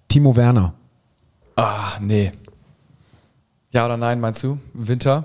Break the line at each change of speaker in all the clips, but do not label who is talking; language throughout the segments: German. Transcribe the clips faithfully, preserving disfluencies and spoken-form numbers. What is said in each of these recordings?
Timo Werner.
Ah, nee. Ja oder nein, meinst du? Im Winter?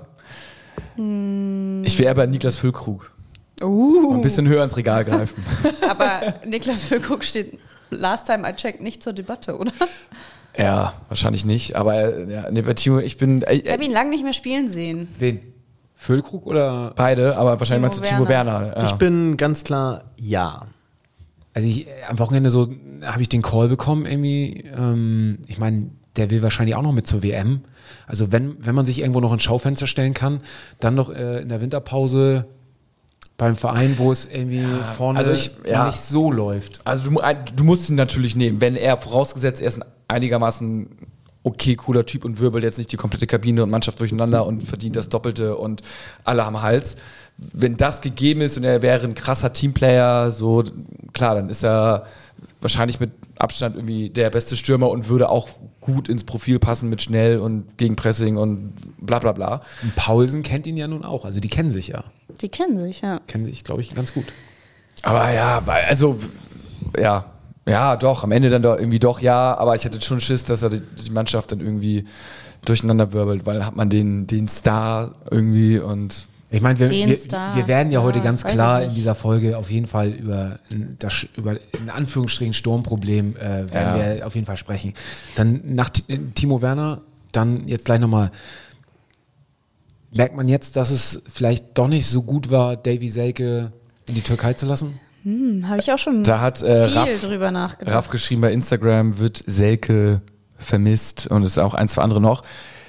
Mm.
Ich wäre aber Niklas Füllkrug.
Uh.
Ein bisschen höher ins Regal greifen.
Aber Niklas Füllkrug steht last time I checked nicht zur Debatte, oder?
Ja, wahrscheinlich nicht. Aber ja, nee, bei Timo, ich bin... Äh,
Ich habe ihn lange nicht mehr spielen sehen.
Wen? Füllkrug oder?
Beide, aber wahrscheinlich
Timo
meinst du Timo Werner. Ja.
Ich bin ganz klar ja.
Also ich, am Wochenende so habe ich den Call bekommen irgendwie. Ähm, ich meine, der will wahrscheinlich auch noch mit zur W M. Also wenn, wenn man sich irgendwo noch ins Schaufenster stellen kann, dann noch äh, in der Winterpause beim Verein, wo es irgendwie ja, vorne
also ich, ja.
nicht so läuft.
Also du, du musst ihn natürlich nehmen, wenn er, vorausgesetzt, er ist ein einigermaßen okay, cooler Typ und wirbelt jetzt nicht die komplette Kabine und Mannschaft durcheinander und verdient das Doppelte und alle am Hals. Wenn das gegeben ist und er wäre ein krasser Teamplayer, so klar, dann ist er wahrscheinlich mit Abstand irgendwie der beste Stürmer und würde auch gut ins Profil passen mit schnell und Gegenpressing und bla bla bla.
Und Paulsen kennt ihn ja nun auch, also die kennen sich ja.
Die kennen sich, ja.
Kennen sich, glaube ich, ganz gut.
Aber ja, also ja, ja, doch, am Ende dann doch irgendwie doch ja, aber ich hatte schon Schiss, dass er die, die Mannschaft dann irgendwie durcheinander wirbelt, weil dann hat man den, den Star irgendwie und
ich meine, wir, wir,
Star,
wir werden ja, ja heute ganz klar in
nicht.
dieser Folge auf jeden Fall über das über in Anführungsstrichen Sturmproblem äh, werden ja. wir auf jeden Fall sprechen. Dann nach T- Timo Werner, dann jetzt gleich nochmal, merkt man jetzt, dass es vielleicht doch nicht so gut war, Davy Selke in die Türkei zu lassen?
Hm, habe ich auch schon
da hat, äh,
viel
Raff,
drüber nachgedacht.
Raff geschrieben bei Instagram, wird Selke vermisst und es ist auch ein, zwei andere noch.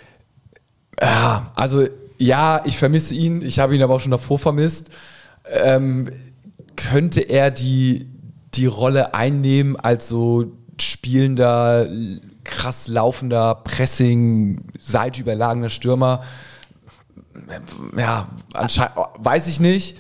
Ja, also ja, ich vermisse ihn, ich habe ihn aber auch schon davor vermisst. Ähm, könnte er die, die Rolle einnehmen als so spielender, krass laufender, Pressing, seitüberlagender Stürmer? Ja, anscheinend, weiß ich nicht.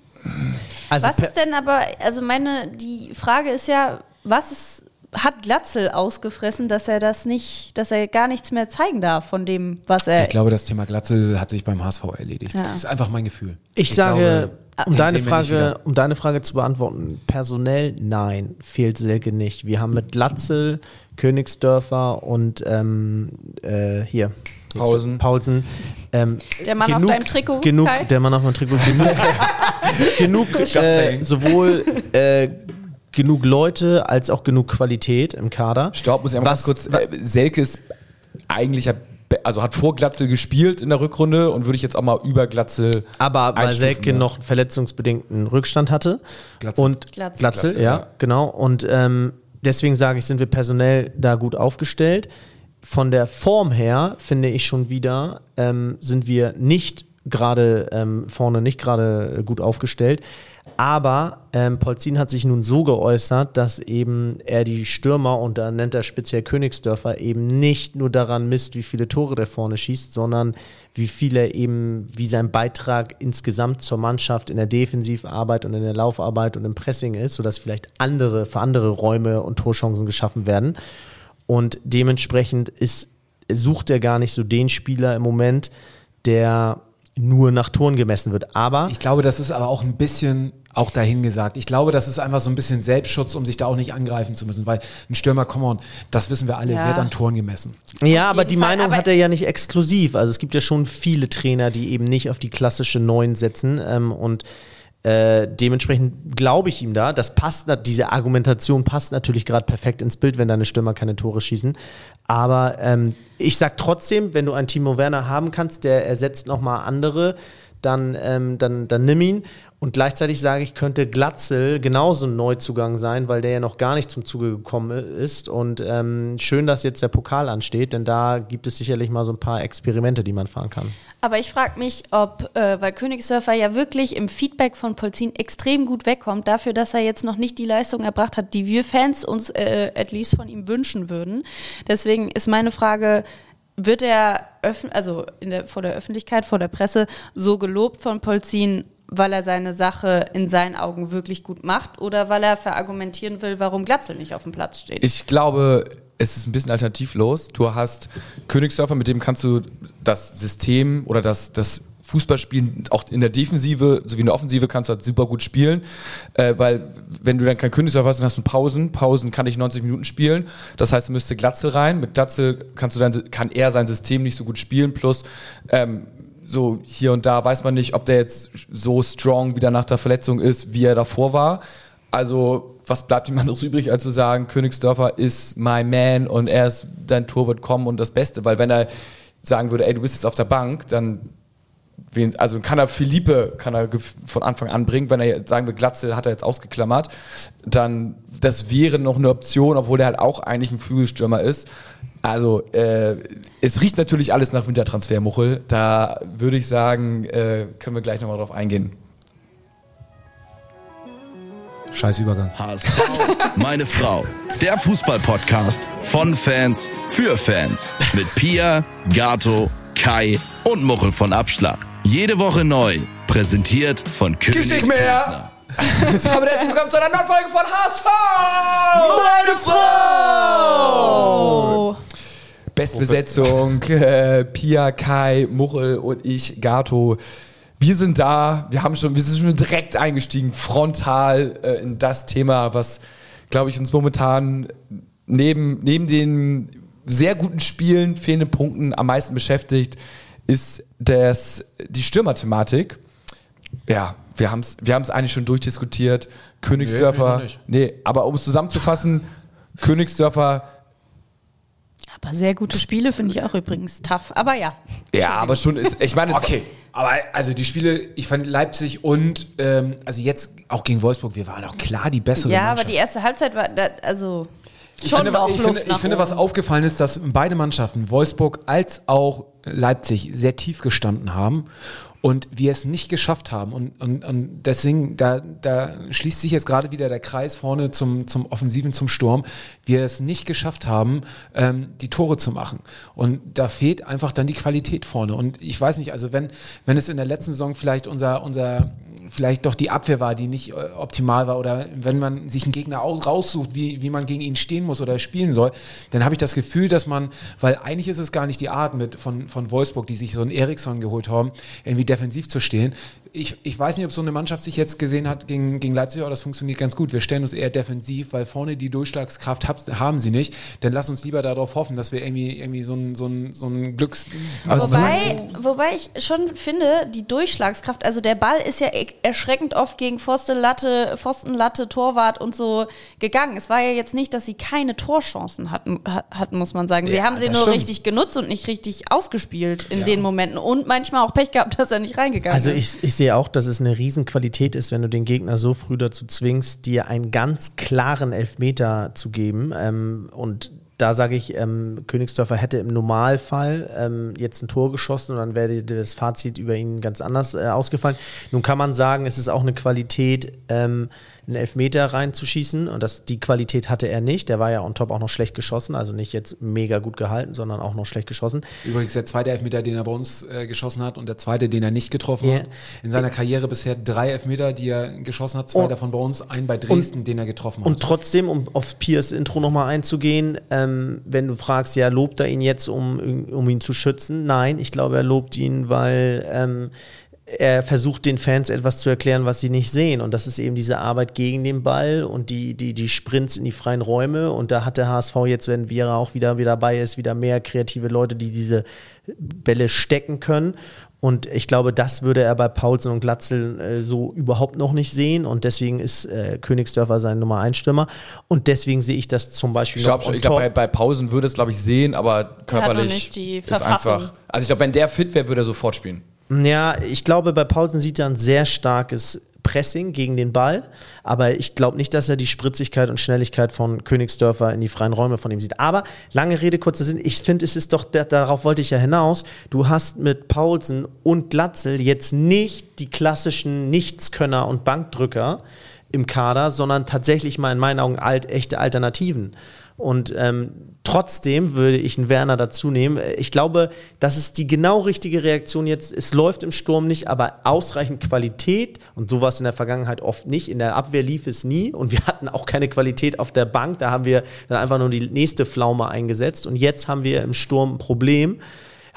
Also was ist denn aber, also meine, die Frage ist ja, was ist, hat Glatzel ausgefressen, dass er das nicht, dass er gar nichts mehr zeigen darf von dem, was er...
Ich glaube, das Thema Glatzel hat sich beim H S V erledigt.
Ja.
Das ist einfach mein Gefühl.
Ich, ich sage, glaube, um, deine Frage, um deine Frage zu beantworten, personell, nein, fehlt Selke nicht. Wir haben mit Glatzel, Königsdörfer und ähm, äh, hier...
Paulsen.
Paulsen. Ähm,
der Mann genug, auf deinem Trikot.
Genug, Kai? Der Mann auf meinem Trikot. Genug, genug äh, sowohl äh, genug Leute als auch genug Qualität im Kader.
Stopp, muss ich einmal ganz kurz. Äh, Selke ist eigentlich, also hat vor Glatzel gespielt in der Rückrunde und würde ich jetzt auch mal über Glatzel
aber weil Selke ne? noch einen verletzungsbedingten Rückstand hatte.
Glatzel.
Und
Glatzel,
Glatzel, Glatzel ja, ja, genau. Und ähm, deswegen sage ich, sind wir personell da gut aufgestellt. Von der Form her, finde ich schon wieder, ähm, sind wir nicht gerade ähm, vorne nicht gerade gut aufgestellt. Aber ähm, Polzin hat sich nun so geäußert, dass eben er die Stürmer, und da nennt er speziell Königsdörfer, eben nicht nur daran misst, wie viele Tore der vorne schießt, sondern wie viel er eben, wie sein Beitrag insgesamt zur Mannschaft in der Defensivarbeit und in der Laufarbeit und im Pressing ist, sodass vielleicht andere, für andere Räume und Torchancen geschaffen werden. Und dementsprechend ist, sucht er gar nicht so den Spieler im Moment, der nur nach Toren gemessen wird. Aber
ich glaube, das ist aber auch ein bisschen auch dahingesagt. Ich glaube, das ist einfach so ein bisschen Selbstschutz, um sich da auch nicht angreifen zu müssen, weil ein Stürmer, come on, das wissen wir alle,
ja.
wird an Toren gemessen.
Ja, aber die
Fall,
Meinung
aber
hat er ja nicht exklusiv. Also es gibt ja schon viele Trainer, die eben nicht auf die klassische Neun setzen ähm, und Äh, dementsprechend glaube ich ihm da, das passt, diese Argumentation passt natürlich gerade perfekt ins Bild, wenn deine Stürmer keine Tore schießen, aber ähm, ich sag trotzdem, wenn du einen Timo Werner haben kannst, der ersetzt nochmal andere, dann, ähm, dann, dann nimm ihn. Und gleichzeitig sage ich, könnte Glatzel genauso ein Neuzugang sein, weil der ja noch gar nicht zum Zuge gekommen ist. Und ähm, schön, dass jetzt der Pokal ansteht, denn da gibt es sicherlich mal so ein paar Experimente, die man fahren kann.
Aber ich frage mich, ob, äh, weil Königsdörfer ja wirklich im Feedback von Polzin extrem gut wegkommt, dafür, dass er jetzt noch nicht die Leistung erbracht hat, die wir Fans uns äh, at least von ihm wünschen würden. Deswegen ist meine Frage, wird er öff- also in der, vor der Öffentlichkeit, vor der Presse so gelobt von Polzin, weil er seine Sache in seinen Augen wirklich gut macht oder weil er verargumentieren will, warum Glatzel nicht auf dem Platz steht?
Ich glaube, es ist ein bisschen alternativlos. Du hast Königsdörfer, mit dem kannst du das System oder das, das Fußball spielen, auch in der Defensive sowie in der Offensive kannst du halt super gut spielen, äh, weil wenn du dann kein Königsdörfer hast, dann hast du Pausen. Pausen kann ich neunzig Minuten spielen, das heißt, du müsste Glatzel rein. Mit Glatzel kannst du dann, kann er sein System nicht so gut spielen, plus ähm, so hier und da weiß man nicht, ob der jetzt so strong wieder nach der Verletzung ist, wie er davor war. Also was bleibt ihm anderes übrig, als zu sagen, Königsdörfer ist my man und er ist, dein Tor wird kommen und das Beste. Weil wenn er sagen würde, ey, du bist jetzt auf der Bank, dann wen, also kann er Philippe kann er von Anfang an bringen. Wenn er sagen will, Glatzel hat er jetzt ausgeklammert, dann das wäre noch eine Option, obwohl er halt auch eigentlich ein Flügelstürmer ist. Also äh, es riecht natürlich alles nach Wintertransfer, Muchel. Da würde ich sagen, äh, können wir gleich nochmal drauf eingehen.
Scheiß Übergang.
H S V, meine Frau. Der Fußball-Podcast von Fans für Fans. Mit Pia, Gato, Kai und Muchel von Abschlag. Jede Woche neu. Präsentiert von König.
Gibt's nicht mehr! Jetzt haben wir herzlich willkommen zu einer neuen Folge von H S V!
Meine Frau!
Bestbesetzung, äh, Pia, Kai, Muchel und ich, Gato. Wir sind da, wir haben schon, wir sind schon direkt eingestiegen, frontal äh, in das Thema, was, glaube ich, uns momentan neben, neben den sehr guten Spielen, fehlenden Punkten am meisten beschäftigt, ist das, die Stürmerthematik. Ja, wir haben es wir haben's eigentlich schon durchdiskutiert. Königsdörfer, nee, nee, aber um es zusammenzufassen, Königsdörfer.
Aber sehr gute Spiele finde ich auch übrigens tough. Aber ja.
Ja, aber schon ist, ich meine, es
Okay, aber also die Spiele, ich fand Leipzig und ähm, also jetzt auch gegen Wolfsburg, wir waren auch klar die bessere
Ja,
Mannschaft.
aber die erste Halbzeit war, da, also
Ich
schon
finde,
noch
ich
Luft
finde,
nach
ich finde, was
oben.
aufgefallen ist, dass beide Mannschaften, Wolfsburg als auch Leipzig, sehr tief gestanden haben und wir es nicht geschafft haben. Und, und, und deswegen, da, da schließt sich jetzt gerade wieder der Kreis vorne zum, zum Offensiven, zum Sturm. Wir es nicht geschafft haben, ähm, die Tore zu machen. Und da fehlt einfach dann die Qualität vorne. Und ich weiß nicht, also wenn, wenn es in der letzten Saison vielleicht unser, unser vielleicht doch die Abwehr war, die nicht äh, optimal war, oder wenn man sich einen Gegner aus, raussucht, wie, wie man gegen ihn stehen muss oder spielen soll, dann habe ich das Gefühl, dass man, weil eigentlich ist es gar nicht die Art mit von, von Wolfsburg, die sich so einen Eriksson geholt haben, irgendwie defensiv zu stehen. Ich, ich weiß nicht, ob so eine Mannschaft sich jetzt gesehen hat gegen, gegen Leipzig, aber das funktioniert ganz gut. Wir stellen uns eher defensiv, weil vorne die Durchschlagskraft hab, haben sie nicht. Dann lass uns lieber darauf hoffen, dass wir irgendwie, irgendwie so ein, so ein, so ein Glücks... Also
Wobei, wobei ich schon finde, die Durchschlagskraft, also der Ball ist ja erschreckend oft gegen Pfosten, Latte, Pfosten, Latte, Torwart und so gegangen. Es war ja jetzt nicht, dass sie keine Torchancen hatten, hatten muss man sagen. Sie
Ja,
haben sie
das
nur
stimmt.
richtig genutzt und nicht richtig ausgespielt in
Ja.
den Momenten und manchmal auch Pech gehabt, dass er nicht reingegangen
Also
ist.
ich, ich sehe auch, dass es eine Riesenqualität ist, wenn du den Gegner so früh dazu zwingst, dir einen ganz klaren Elfmeter zu geben. Ähm, und da sage ich, ähm, Königsdörfer hätte im Normalfall ähm, jetzt ein Tor geschossen und dann wäre das Fazit über ihn ganz anders äh, ausgefallen. Nun kann man sagen, es ist auch eine Qualität, ähm, einen Elfmeter reinzuschießen und das, die Qualität hatte er nicht. Der war ja on top auch noch schlecht geschossen, also nicht jetzt mega gut gehalten, sondern auch noch schlecht geschossen.
Übrigens der zweite Elfmeter, den er bei uns äh, geschossen hat und der zweite, den er nicht getroffen
Ja.
hat. In seiner Karriere bisher drei Elfmeter, die er geschossen hat, zwei
Und-
davon bei uns, einen bei Dresden, den er getroffen hat.
Und trotzdem, um auf Piers Intro nochmal einzugehen, ähm, wenn du fragst, ja, lobt er ihn jetzt, um, um ihn zu schützen? Nein, ich glaube, er lobt ihn, weil ähm, er versucht den Fans etwas zu erklären, was sie nicht sehen. Und das ist eben diese Arbeit gegen den Ball und die, die, die Sprints in die freien Räume. Und da hat der H S V jetzt, wenn Viera auch wieder, wieder dabei ist, wieder mehr kreative Leute, die diese Bälle stecken können. Und ich glaube, das würde er bei Paulsen und Glatzel äh, so überhaupt noch nicht sehen. Und deswegen ist äh, Königsdörfer sein Nummer eins Stürmer. Und deswegen sehe ich das zum Beispiel
Ich
noch
glaube,
on
ich glaub,
top.
bei, bei Pausen würde es, glaube ich, sehen, aber
noch
körperlich
nicht die
ist
Verfassung.
einfach. Also ich glaube, wenn der fit wäre, würde er sofort spielen.
Ja, ich glaube, bei Paulsen sieht er ein sehr starkes Pressing gegen den Ball, aber ich glaube nicht, dass er die Spritzigkeit und Schnelligkeit von Königsdörfer in die freien Räume von ihm sieht. Aber lange Rede, kurzer Sinn, ich finde, es ist doch, da, darauf wollte ich ja hinaus, du hast mit Paulsen und Glatzel jetzt nicht die klassischen Nichtskönner und Bankdrücker im Kader, sondern tatsächlich mal in meinen Augen alt, echte Alternativen. Und ähm, trotzdem würde ich einen Werner dazu nehmen. Ich glaube, das ist die genau richtige Reaktion jetzt. Es läuft im Sturm nicht, aber ausreichend Qualität und sowas in der Vergangenheit oft nicht. In der Abwehr lief es nie und wir hatten auch keine Qualität auf der Bank. Da haben wir dann einfach nur die nächste Pflaume eingesetzt und jetzt haben wir im Sturm ein Problem.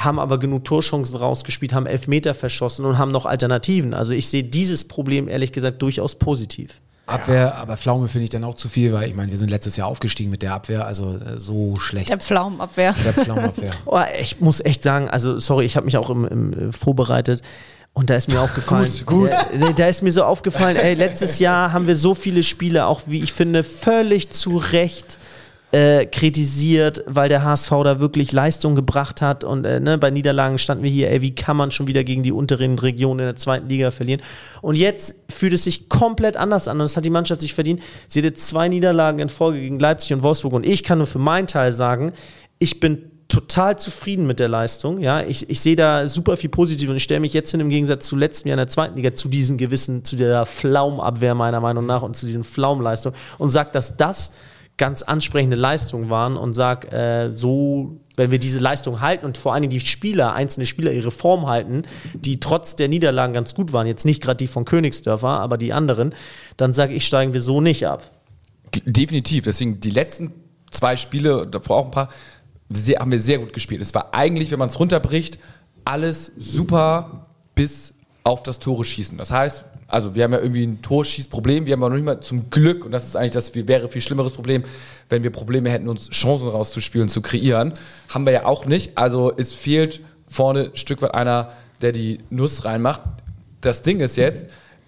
haben aber genug Torchancen rausgespielt, haben Elfmeter verschossen und haben noch Alternativen. Also ich sehe dieses Problem ehrlich gesagt durchaus positiv.
Abwehr, aber Pflaume finde ich dann auch zu viel, weil ich meine, wir sind letztes Jahr aufgestiegen mit der Abwehr, also äh, so schlecht.
Der Pflaumenabwehr.
Der Pflaumenabwehr.
Oh, ich muss echt sagen, also sorry, ich habe mich auch im, im, vorbereitet und da ist mir aufgefallen,
gut, gut.
Ja, da ist mir so aufgefallen, ey, letztes Jahr haben wir so viele Spiele, auch wie ich finde, völlig zu Recht Äh, kritisiert, weil der H S V da wirklich Leistung gebracht hat und äh, ne, bei Niederlagen standen wir hier, ey, wie kann man schon wieder gegen die unteren Regionen in der zweiten Liga verlieren? Und jetzt fühlt es sich komplett anders an und das hat die Mannschaft sich verdient. Sie hatte zwei Niederlagen in Folge gegen Leipzig und Wolfsburg und ich kann nur für meinen Teil sagen, ich bin total zufrieden mit der Leistung. Ja, ich, ich sehe da super viel Positives und ich stelle mich jetzt hin im Gegensatz zu letztem Jahr in der zweiten Liga zu diesen gewissen, zu der Pflaumabwehr meiner Meinung nach und zu diesen Pflaumleistungen und sage, dass das ganz ansprechende Leistungen waren und sag, äh, so, wenn wir diese Leistung halten und vor allen Dingen die Spieler, einzelne Spieler ihre Form halten, die trotz der Niederlagen ganz gut waren, jetzt nicht gerade die von Königsdörfer, aber die anderen, dann sage ich, steigen wir so nicht ab.
Definitiv, deswegen die letzten zwei Spiele, davor auch ein paar, sehr, haben wir sehr gut gespielt. Es war eigentlich, wenn man es runterbricht, alles super bis auf das Tore schießen. Das heißt, also wir haben ja irgendwie ein Torschießproblem, wir haben aber noch nicht mal zum Glück, und das ist eigentlich das wäre viel schlimmeres Problem, wenn wir Probleme hätten, uns Chancen rauszuspielen, zu kreieren. Haben wir ja auch nicht. Also es fehlt vorne ein Stück weit einer, der die Nuss reinmacht. Das Ding ist jetzt,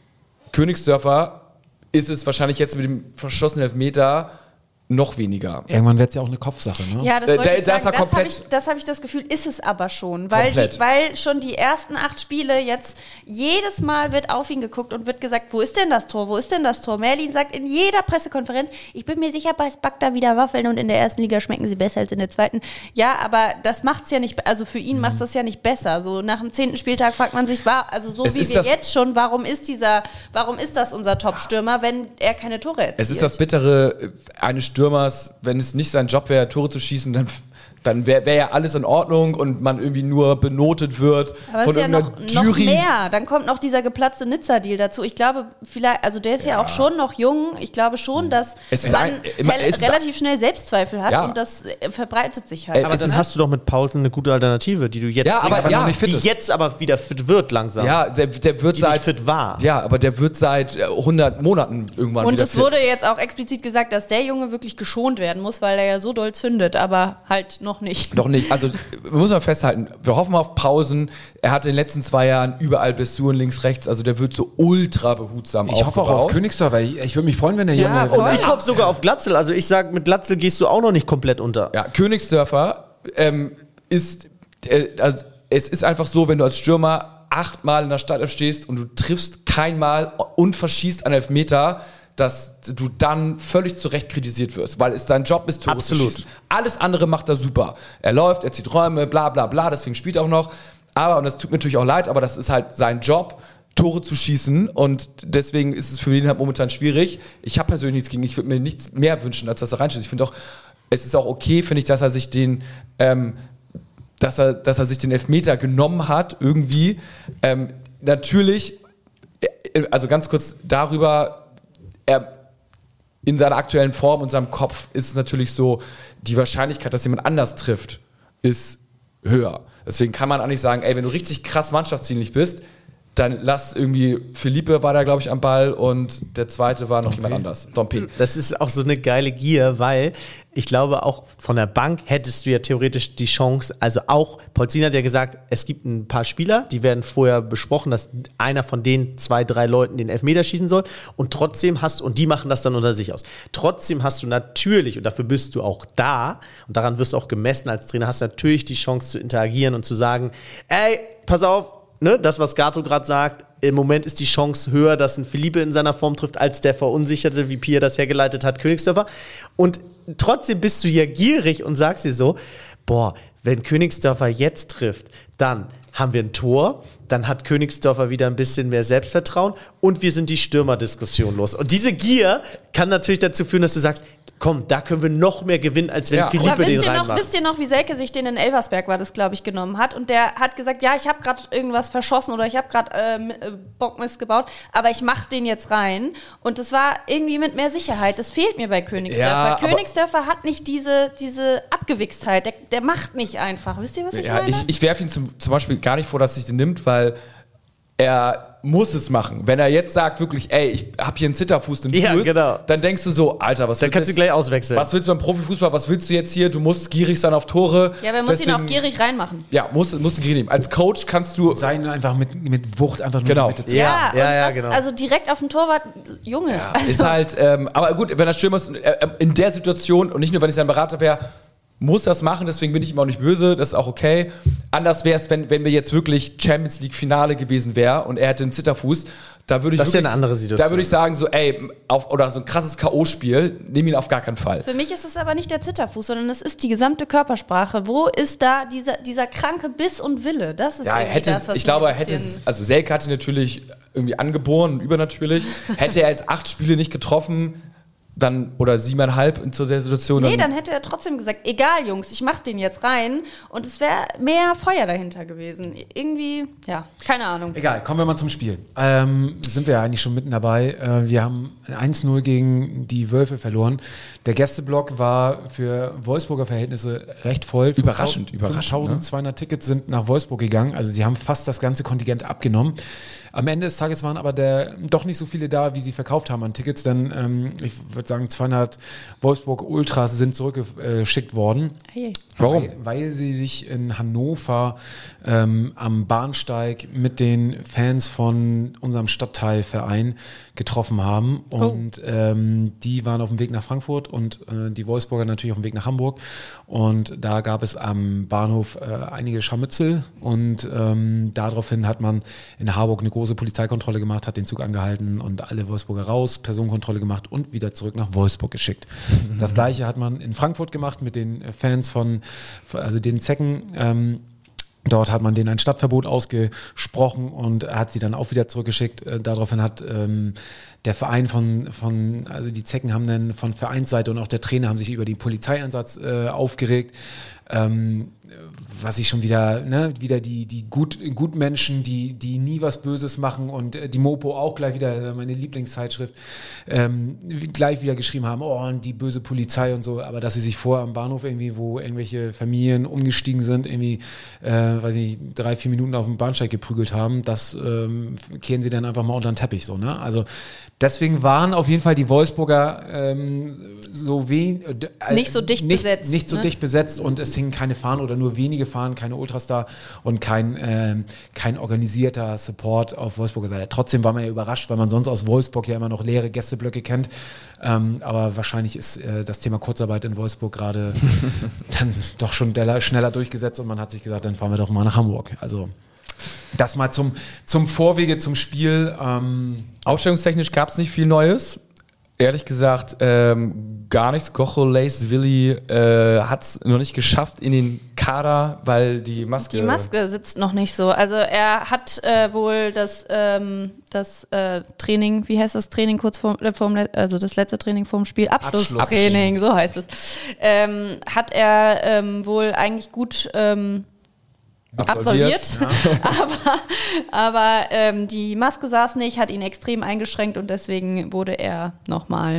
Königsdörfer ist es wahrscheinlich jetzt mit dem verschossenen Elfmeter noch weniger.
Irgendwann wird es ja auch eine Kopfsache, ne?
Ja, das
Da-
wollte
da-
ich
da ist
sagen.
er
Das habe
komplett-
ich, das hab ich das Gefühl, ist es aber schon. Weil,
Komplett.
die, weil schon die ersten acht Spiele jetzt, jedes Mal wird auf ihn geguckt und wird gesagt, wo ist denn das Tor, wo ist denn das Tor? Merlin sagt in jeder Pressekonferenz, ich bin mir sicher, bald backt da wieder Waffeln und in der ersten Liga schmecken sie besser als in der zweiten. Ja, aber das macht's ja nicht, also für ihn macht's das ja nicht besser. So nach dem zehnten Spieltag fragt man sich, war, also so
Es
wie
ist
wir
das-
jetzt schon, warum ist dieser, warum ist das unser Top-Stürmer, wenn er keine Tore erzielt?
Es ist das Bittere eines Stürmers, wenn es nicht sein Job wäre, Tore zu schießen, dann, dann wäre wär ja alles in Ordnung und man irgendwie nur benotet wird
Aber es
von
ist ja
irgendeiner
noch, noch
Jury.
mehr. Dann kommt noch dieser geplatzte Nizza-Deal dazu. Ich glaube, vielleicht, also der ist ja, auch schon noch jung. Ich glaube schon, dass
Es ist
man
ein- immer-
hel-
es ist-
relativ schnell Selbstzweifel hat
Ja.
und das äh, verbreitet sich halt.
Ey,
Aber
Es
dann
ist-
hast du doch mit Paulsen eine gute Alternative, die du jetzt
Ja, aber-
bringst,
ja,
noch
nicht fit
die
ist.
jetzt aber wieder fit wird langsam.
Ja, der, der wird
Die
seit
nicht fit war.
Ja, aber der wird seit äh, hundert Monaten irgendwann
und
wieder
es
fit.
wurde jetzt auch explizit gesagt, dass der Junge wirklich geschont werden muss, weil er ja so doll zündet, aber halt noch nicht.
Noch nicht. Also muss man festhalten, wir hoffen auf Pausen. Er hat in den letzten zwei Jahren überall Blessuren links, rechts. Also der wird so ultra behutsam
Ich hoffe auch
aufgebaut.
auf Königsdörfer. Ich, ich würde mich freuen, wenn der Junge...
Ja,
wenn
voll.
er-
Ich hoffe sogar auf Glatzel. Also ich sage, mit Glatzel gehst du auch noch nicht komplett unter.
Ja, Königsdörfer ähm, ist, äh, also es ist einfach so, wenn du als Stürmer achtmal in der Startelf stehst und du triffst keinmal und verschießt einen Elfmeter, dass du dann völlig zu Recht kritisiert wirst, weil es dein Job ist, Tore
Absolut.
zu schießen. Alles andere macht er super. Er läuft, er zieht Räume, bla bla bla, deswegen spielt er auch noch. Aber, und das tut mir natürlich auch leid, aber das ist halt sein Job, Tore zu schießen, und deswegen ist es für ihn halt momentan schwierig. Ich habe persönlich nichts gegen, ich würde mir nichts mehr wünschen, als dass er reinschießt. Ich finde auch, es ist auch okay, finde ich, dass er sich den, ähm, dass er, dass er sich den Elfmeter genommen hat, irgendwie. Ähm, natürlich, äh, also ganz kurz darüber, er in seiner aktuellen Form und seinem Kopf ist es natürlich so, die Wahrscheinlichkeit, dass jemand anders trifft, ist höher. Deswegen kann man eigentlich sagen, ey, wenn du richtig krass mannschaftsdienlich bist, dann lass irgendwie, Philippe war da, glaube ich, am Ball und der zweite war noch jemand anders. Dompe.
Das ist auch so eine geile Gier, weil ich glaube, auch von der Bank hättest du ja theoretisch die Chance, also auch, Polzin hat ja gesagt, es gibt ein paar Spieler, die werden vorher besprochen, dass einer von den zwei, drei Leuten den Elfmeter schießen soll, und trotzdem hast du, und die machen das dann unter sich aus, trotzdem hast du natürlich, und dafür bist du auch da, und daran wirst du auch gemessen als Trainer, hast du natürlich die Chance zu interagieren und zu sagen, ey, pass auf, ne, das, was Gato gerade sagt, im Moment ist die Chance höher, dass ein Philippe in seiner Form trifft, als der verunsicherte, wie Pia das hergeleitet hat, Königsdörfer. Und trotzdem bist du ja gierig und sagst dir so, boah, wenn Königsdörfer jetzt trifft, dann haben wir ein Tor, dann hat Königsdörfer wieder ein bisschen mehr Selbstvertrauen und wir sind die Stürmerdiskussion los. Und diese Gier kann natürlich dazu führen, dass du sagst, komm, da können wir noch mehr gewinnen, als wenn
Ja.
Philippe
Aber
den
wisst ihr, noch,
reinmacht.
wisst ihr noch, wie Selke sich den in Elversberg war, das glaube ich, genommen hat? Und der hat gesagt, ja, ich habe gerade irgendwas verschossen oder ich habe gerade ähm, äh, Bockmist gebaut, aber ich mache den jetzt rein. Und das war irgendwie mit mehr Sicherheit. Das fehlt mir bei Königsdörfer.
Ja, aber-
Königsdörfer hat nicht diese, diese Abgewichstheit. Der, der macht nicht einfach. Wisst ihr, was ich
Ja,
meine?
ich, ich werfe ihn zum, zum Beispiel gar nicht vor, dass sich den nimmt, weil er muss es machen. Wenn er jetzt sagt wirklich, ey, ich habe hier einen Zitterfuß, den
Ja,
Fuß,
genau.
dann denkst du so, Alter, was
Dann
willst
kannst du
jetzt,
gleich auswechseln.
Was willst du beim Profifußball, was willst du jetzt hier? Du musst gierig sein auf Tore.
ja, aber er muss ihn auch
Deswegen-
gierig reinmachen.
Ja, musst, musst du gierig nehmen. Als Coach kannst du...
Sein einfach mit, mit Wucht einfach nur
Genau.
in die Mitte zu
Ja,
und
ja, ja,
was,
genau.
also direkt auf den Torwart, Junge. also,
Ist halt, ähm, aber gut, wenn er Stürmer ist, äh, in der Situation und nicht nur, wenn ich sein Berater wäre, muss das machen, deswegen bin ich ihm auch nicht böse, das ist auch okay. Anders wäre es, wenn, wenn wir jetzt wirklich Champions League Finale gewesen wäre und er hätte einen Zitterfuß, da würde ich
Das ist ja
wirklich,
eine andere Situation.
Da würde ich sagen, so, ey, auf, oder so ein krasses K O-Spiel, nimm ihn auf gar keinen Fall.
Für mich ist es aber nicht der Zitterfuß, sondern es ist die gesamte Körpersprache. Wo ist da dieser, dieser kranke Biss und Wille? Das ist
Ja, er
irgendwie
hätte,
das, was
ich
mir
glaube, er
ein
hätte
bisschen-
es, also Selke hatte natürlich irgendwie angeboren und übernatürlich. Hätte er jetzt acht Spiele nicht getroffen, dann, oder siebeneinhalb in so der Situation.
Nee, dann hätte er trotzdem gesagt, egal Jungs, ich mach den jetzt rein und es wäre mehr Feuer dahinter gewesen. Irgendwie, ja, keine Ahnung.
Egal, kommen wir mal zum Spiel. Ähm, sind wir ja eigentlich schon mitten dabei. Äh, wir haben eins null gegen die Wölfe verloren. Der Gästeblock war für Wolfsburger Verhältnisse recht voll.
Überraschend, überraschend,
fünftausendzweihundert Tickets sind nach Wolfsburg gegangen. Also sie haben fast das ganze Kontingent abgenommen. Am Ende des Tages waren aber der, doch nicht so viele da, wie sie verkauft haben an Tickets, denn ähm, ich würde sagen, zweihundert Wolfsburg-Ultras sind zurückgeschickt worden.
Hey.
Warum?
Weil, weil sie sich in Hannover ähm, am Bahnsteig mit den Fans von unserem Stadtteilverein getroffen haben. Und ähm, die waren auf dem Weg nach Frankfurt und äh, die Wolfsburger natürlich auf dem Weg nach Hamburg. Und da gab es am Bahnhof äh, einige Scharmützel. Und ähm, daraufhin hat man in Harburg eine große Polizeikontrolle gemacht, hat den Zug angehalten und alle Wolfsburger raus, Personenkontrolle gemacht und wieder zurück nach Wolfsburg geschickt. Das gleiche hat man in Frankfurt gemacht mit den Fans von, also den Zecken. Ähm, Dort hat man denen ein Stadtverbot ausgesprochen und hat sie dann auch wieder zurückgeschickt. Äh, daraufhin hat ähm, der Verein von, von, also die Zecken haben dann von Vereinsseite und auch der Trainer haben sich über den Polizeieinsatz äh, aufgeregt. Ähm, was ich schon wieder, ne, wieder die, die Gut, Gutmenschen, die, die nie was Böses machen und äh, die Mopo auch gleich wieder, meine Lieblingszeitschrift, ähm, gleich wieder geschrieben haben, oh, und die böse Polizei und so, aber dass sie sich vorher am Bahnhof irgendwie, wo irgendwelche Familien umgestiegen sind, irgendwie, äh, weiß ich, drei, vier Minuten auf dem Bahnsteig geprügelt haben, das ähm, kehren sie dann einfach mal unter den Teppich, so, ne, also deswegen waren auf jeden Fall die Wolfsburger ähm, so wenig, äh,
Nicht so dicht
nicht,
besetzt,
Nicht so
ne?
dicht besetzt und es hingen keine Fahnen oder nur wenige Fahnen, keine Ultras da und kein, ähm, kein organisierter Support auf Wolfsburger Seite. Trotzdem war man ja überrascht, weil man sonst aus Wolfsburg ja immer noch leere Gästeblöcke kennt. Ähm, aber wahrscheinlich ist äh, das Thema Kurzarbeit in Wolfsburg gerade dann doch schon deller, schneller durchgesetzt und man hat sich gesagt, dann fahren wir doch mal nach Hamburg. Also das mal zum, zum Vorwege zum Spiel. Ähm,
Aufstellungstechnisch gab es nicht viel Neues. Ehrlich gesagt, ähm, gar nichts. Gocho, Lace, Willi äh, hat es noch nicht geschafft in den Kader, weil die Maske...
Die Maske sitzt noch nicht so. Also er hat äh, wohl das, ähm, das äh, Training, wie heißt das Training kurz vor, äh, vorm, Le- also das letzte Training vorm Spiel, Abschlusstraining, so heißt es, ähm, hat er ähm, wohl eigentlich gut ähm, absolviert, aber, aber ähm, die Maske saß nicht, hat ihn extrem eingeschränkt und deswegen wurde er nochmal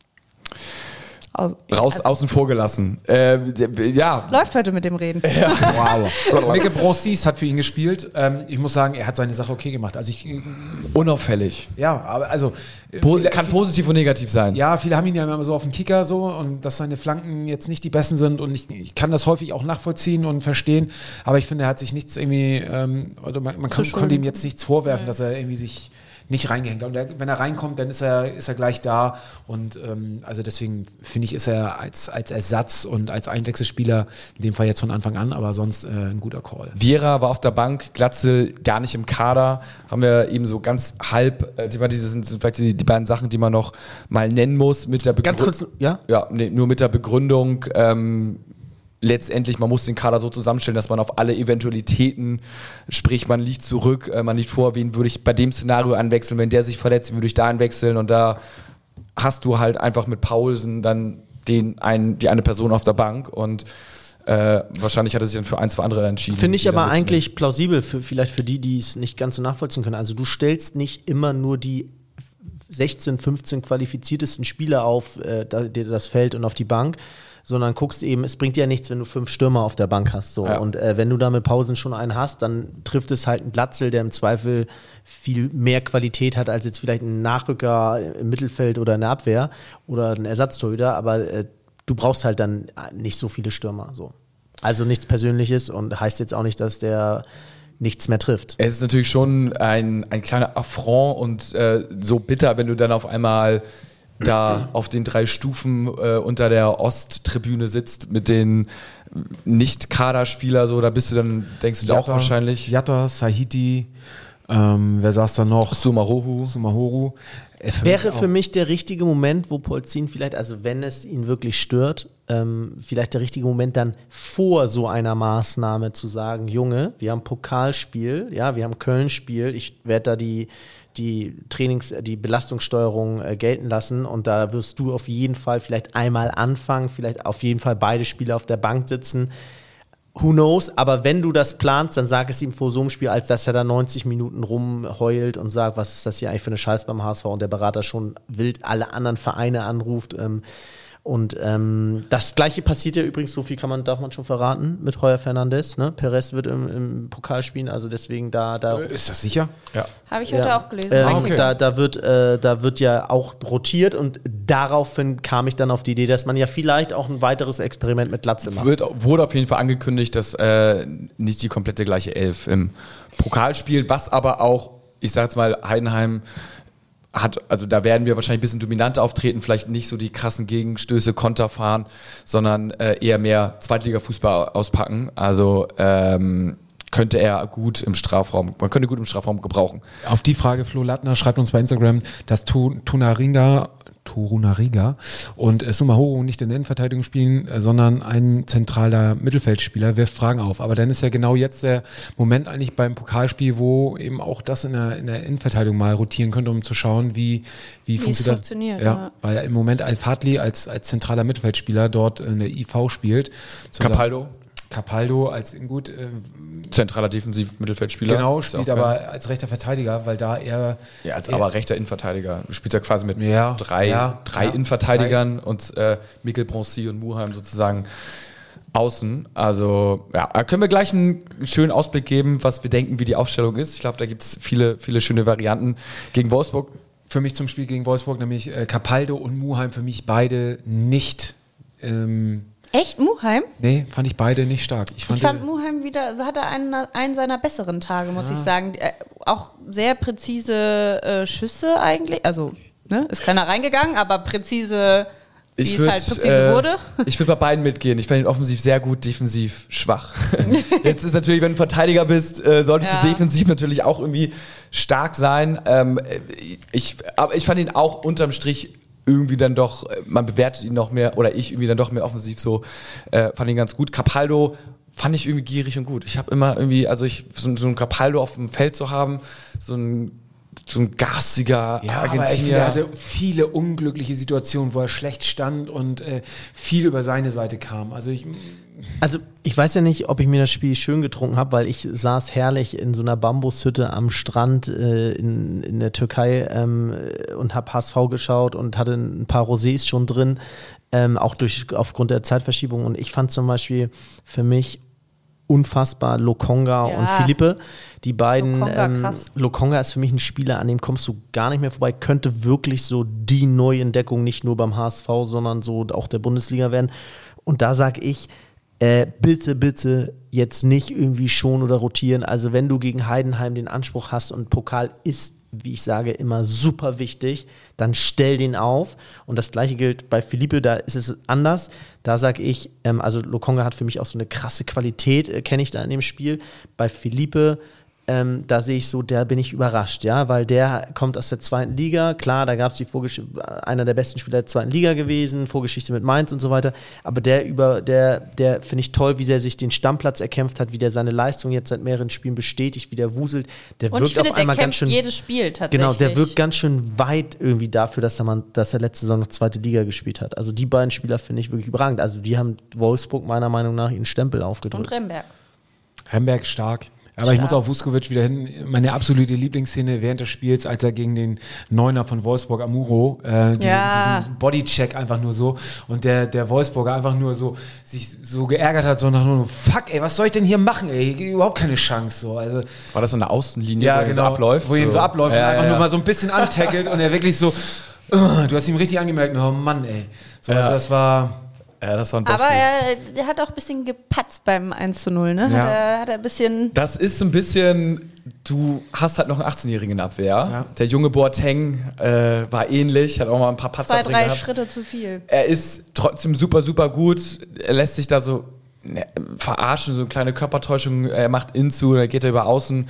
aus,
Raus,
also,
außen vor gelassen. Äh, d- ja,
läuft heute mit dem Reden.
wow. Micke Bronsis hat für ihn gespielt. Ähm, ich muss sagen, er hat seine Sache okay gemacht. Also ich,
unauffällig.
ja, aber also
Po
viele-
kann positiv und negativ sein.
Ja, viele haben ihn ja immer so auf dem Kicker so und dass seine Flanken jetzt nicht die besten sind und ich, ich kann das häufig auch nachvollziehen und verstehen, aber ich finde, er hat sich nichts irgendwie, ähm, oder man, man kann,
Zu
konnte ihm
schulden.
jetzt nichts vorwerfen, dass er irgendwie sich nicht reingehängt hat. Und er, wenn er reinkommt, dann ist er, ist er gleich da und ähm, also deswegen finde ich, ist er als, als Ersatz und als Einwechselspieler, in dem Fall jetzt von Anfang an, aber sonst äh, ein guter Call.
Viera war auf der Bank, Glatzel gar nicht im Kader, haben wir eben so ganz halb, äh, die, diese sind, sind vielleicht die, die beiden Sachen, die man noch mal nennen muss mit der
Ganz
Begründung.
kurz, ja?
Ja, nee, nur mit der Begründung, ähm, letztendlich, man muss den Kader so zusammenstellen, dass man auf alle Eventualitäten, sprich, man liegt zurück, äh, man liegt vor, wen würde ich bei dem Szenario anwechseln, wenn der sich verletzt, wen würde ich da anwechseln und da hast du halt einfach mit Paulsen dann den einen, die eine Person auf der Bank und äh, wahrscheinlich hat er sich dann für ein, zwei andere entschieden.
Finde ich
die
aber
dann
eigentlich plausibel, für, vielleicht für die, die es nicht ganz so nachvollziehen können. Also du stellst nicht immer nur die sechzehn, fünfzehn qualifiziertesten Spieler auf äh, da, das Feld und auf die Bank, sondern guckst eben, es bringt ja nichts, wenn du fünf Stürmer auf der Bank hast. So.
Ja.
Und äh, wenn du da mit Pausen schon einen hast, dann trifft es halt einen Glatzel, der im Zweifel viel mehr Qualität hat als jetzt vielleicht ein Nachrücker im Mittelfeld oder in der Abwehr oder ein Ersatztorhüter, aber äh, du brauchst halt dann nicht so viele Stürmer. So. Also nichts Persönliches und heißt jetzt auch nicht, dass der nichts mehr trifft.
Es ist natürlich schon ein, ein kleiner Affront und äh, so bitter, wenn du dann auf einmal da auf den drei Stufen äh, unter der Osttribüne sitzt mit den Nicht-Kaderspieler, so, da bist du dann, denkst du auch wahrscheinlich.
Yatta, Sahiti, ähm, wer saß da noch?
Sumahoru.
Sumahoru. Äh, für
Wäre
mich
für mich der richtige Moment, wo Polzin vielleicht, also wenn es ihn wirklich stört, ähm, vielleicht der richtige Moment dann vor so einer Maßnahme zu sagen, Junge, wir haben Pokalspiel, ja, wir haben Köln-Spiel, ich werde da die die Trainings-, die Belastungssteuerung äh, gelten lassen und da wirst du auf jeden Fall vielleicht einmal anfangen, vielleicht auf jeden Fall beide Spieler auf der Bank sitzen. Who knows, aber wenn du das planst, dann sag es ihm vor so einem Spiel, als dass er da neunzig Minuten rumheult und sagt, was ist das hier eigentlich für eine Scheiße beim H S V und der Berater schon wild alle anderen Vereine anruft. Ähm, und ähm, das Gleiche passiert ja übrigens, so viel kann man, darf man schon verraten, mit Heuer Fernandes. Ne? Perez wird im, im Pokal spielen, also deswegen da... da
ist das sicher?
Ja.
Habe ich heute
ja.
auch gelesen.
Ähm,
okay.
da, da, wird, äh, da wird ja auch rotiert und daraufhin kam ich dann auf die Idee, dass man ja vielleicht auch ein weiteres Experiment mit Glatze macht.
Wird, wurde auf jeden Fall angekündigt, dass äh, nicht die komplette gleiche Elf im Pokal spielt, was aber auch, ich sag jetzt mal, Heidenheim hat, also da werden wir wahrscheinlich ein bisschen dominanter auftreten, vielleicht nicht so die krassen Gegenstöße, Konter fahren, sondern äh, eher mehr Zweitliga-Fußball auspacken. Also ähm, könnte er gut im Strafraum, man könnte gut im Strafraum gebrauchen.
Auf die Frage, Flo Lattner schreibt uns bei Instagram, dass tu, Tunaringa Torunariga und äh, Sumahoru nicht in der Innenverteidigung spielen, äh, sondern ein zentraler Mittelfeldspieler wirft Fragen auf. Aber dann ist ja genau jetzt der Moment eigentlich beim Pokalspiel, wo eben auch das in der, in der Innenverteidigung mal rotieren könnte, um zu schauen, wie, wie,
Wie es
funktioniert.
funktioniert,
Ja,
ja.
weil im Moment Al-Fadli als, als zentraler Mittelfeldspieler dort in der I V spielt. Zusammen-
Capaldo,
Capaldo als gut äh,
zentraler Defensiv-Mittelfeldspieler.
genau,
Ist
spielt
auch
aber
kein-
als rechter Verteidiger, weil da er
Ja, als
er-
aber rechter Innenverteidiger. Du spielst ja quasi mit
Ja,
drei,
ja,
drei
ja.
Innenverteidigern und äh, Mikkel Broncy und Muheim sozusagen außen. Also, ja, da können wir gleich einen schönen Ausblick geben, was wir denken, wie die Aufstellung ist. Ich glaube, da gibt es viele, viele schöne Varianten gegen Wolfsburg.
für mich zum Spiel gegen Wolfsburg, nämlich äh, Capaldo und Muheim für mich beide nicht. Ähm,
Echt, Muheim?
nee, fand ich beide nicht stark. Ich fand,
Ich fand Muheim wieder, hatte einen, einen seiner besseren Tage, muss ich sagen. Äh, auch sehr präzise äh, Schüsse eigentlich. Also, ne, ist keiner reingegangen, aber präzise, wie
Ich
es
würd,
halt präzise
äh,
wurde.
Ich würde bei beiden mitgehen. Ich fand ihn offensiv sehr gut, defensiv schwach. Jetzt ist natürlich, wenn du Verteidiger bist, äh, solltest
Ja.
du defensiv natürlich auch irgendwie stark sein. Ähm, ich, aber ich fand ihn auch unterm Strich irgendwie dann doch, man bewertet ihn noch mehr, oder ich irgendwie dann doch mehr offensiv so, äh, fand ihn ganz gut. Capaldo fand ich irgendwie gierig und gut. Ich habe immer irgendwie, also ich, so, so einen Capaldo auf dem Feld zu haben, so ein so ein garstiger
ja, aber ich
Argentinier.
finde, er hatte viele unglückliche Situationen, wo er schlecht stand und äh, viel über seine Seite kam. Also ich,
Also ich weiß ja nicht, ob ich mir das Spiel schön getrunken habe, weil ich saß herrlich in so einer Bambushütte am Strand äh, in, in der Türkei ähm, und habe H S V geschaut und hatte ein paar Rosés schon drin, ähm, auch durch, aufgrund der Zeitverschiebung. Und ich fand zum Beispiel für mich unfassbar Lokonga
Ja.
und Philippe. Die beiden,
Lokonga,
ähm,
krass.
Lokonga ist für mich ein Spieler, an dem kommst du gar nicht mehr vorbei, könnte wirklich so die Neuentdeckung nicht nur beim H S V, sondern so auch der Bundesliga werden. Und da sage ich, äh, bitte, bitte jetzt nicht irgendwie schonen oder rotieren. Also wenn du gegen Heidenheim den Anspruch hast und Pokal ist, wie ich sage, immer super wichtig, dann stell den auf. Und das Gleiche gilt bei Philippe, da ist es anders. Da sage ich, ähm, also Lokonga hat für mich auch so eine krasse Qualität, äh, kenne ich da in dem Spiel. Bei Philippe Ähm, da sehe ich so, da bin ich überrascht, ja, weil der kommt aus der zweiten Liga, klar, da gab es die Vorgeschichte, einer der besten Spieler der zweiten Liga gewesen, Vorgeschichte mit Mainz und so weiter, aber der über, der, der finde ich toll, wie der sich den Stammplatz erkämpft hat, wie der seine Leistung jetzt seit mehreren Spielen bestätigt, wie der wuselt, der
Und
wirkt
ich finde,
auf einmal
der
ganz
kämpft
schön,
jedes Spiel tatsächlich.
genau, der wirkt ganz schön weit irgendwie dafür, dass er, man, dass er letzte Saison noch zweite Liga gespielt hat, also die beiden Spieler finde ich wirklich überragend, also die haben Wolfsburg meiner Meinung nach ihren Stempel aufgedrückt.
Und Remberg.
Remberg stark. Aber ich muss auf Vuskovic wieder hin. Meine absolute Lieblingsszene während des Spiels, als er gegen den Neuner von Wolfsburg, Amuro, äh, diesen,
Ja.
diesen Bodycheck einfach nur so und der, der Wolfsburger einfach nur so sich so geärgert hat, so nach nur, fuck, ey, was soll ich denn hier machen, ey? Überhaupt keine Chance. So. Also,
War das so eine Außenlinie,
ja,
wo er
genau,
so abläuft?
wo ihn so abläuft
Ja,
und einfach
ja,
nur
ja.
mal so ein bisschen antackelt und er wirklich so, uh, du hast ihm richtig angemerkt, oh Mann, ey. So,
Ja.
also das war...
Ja, das war ein
Aber
Bossmove.
er, er hat auch ein bisschen gepatzt beim eins zu null, ne?
Ja.
Hat, er, hat er ein bisschen...
Das ist so ein bisschen, du hast halt noch einen achtzehnjährigen in der Abwehr.
Ja.
Der junge Boateng äh, war ähnlich, hat auch mal ein paar Patzer
Zwei,
drin
drei
gehabt.
Schritte zu viel.
Er ist trotzdem super, super gut. Er lässt sich da so ne, verarschen, so eine kleine Körpertäuschung. Er macht innen zu, dann geht er über außen.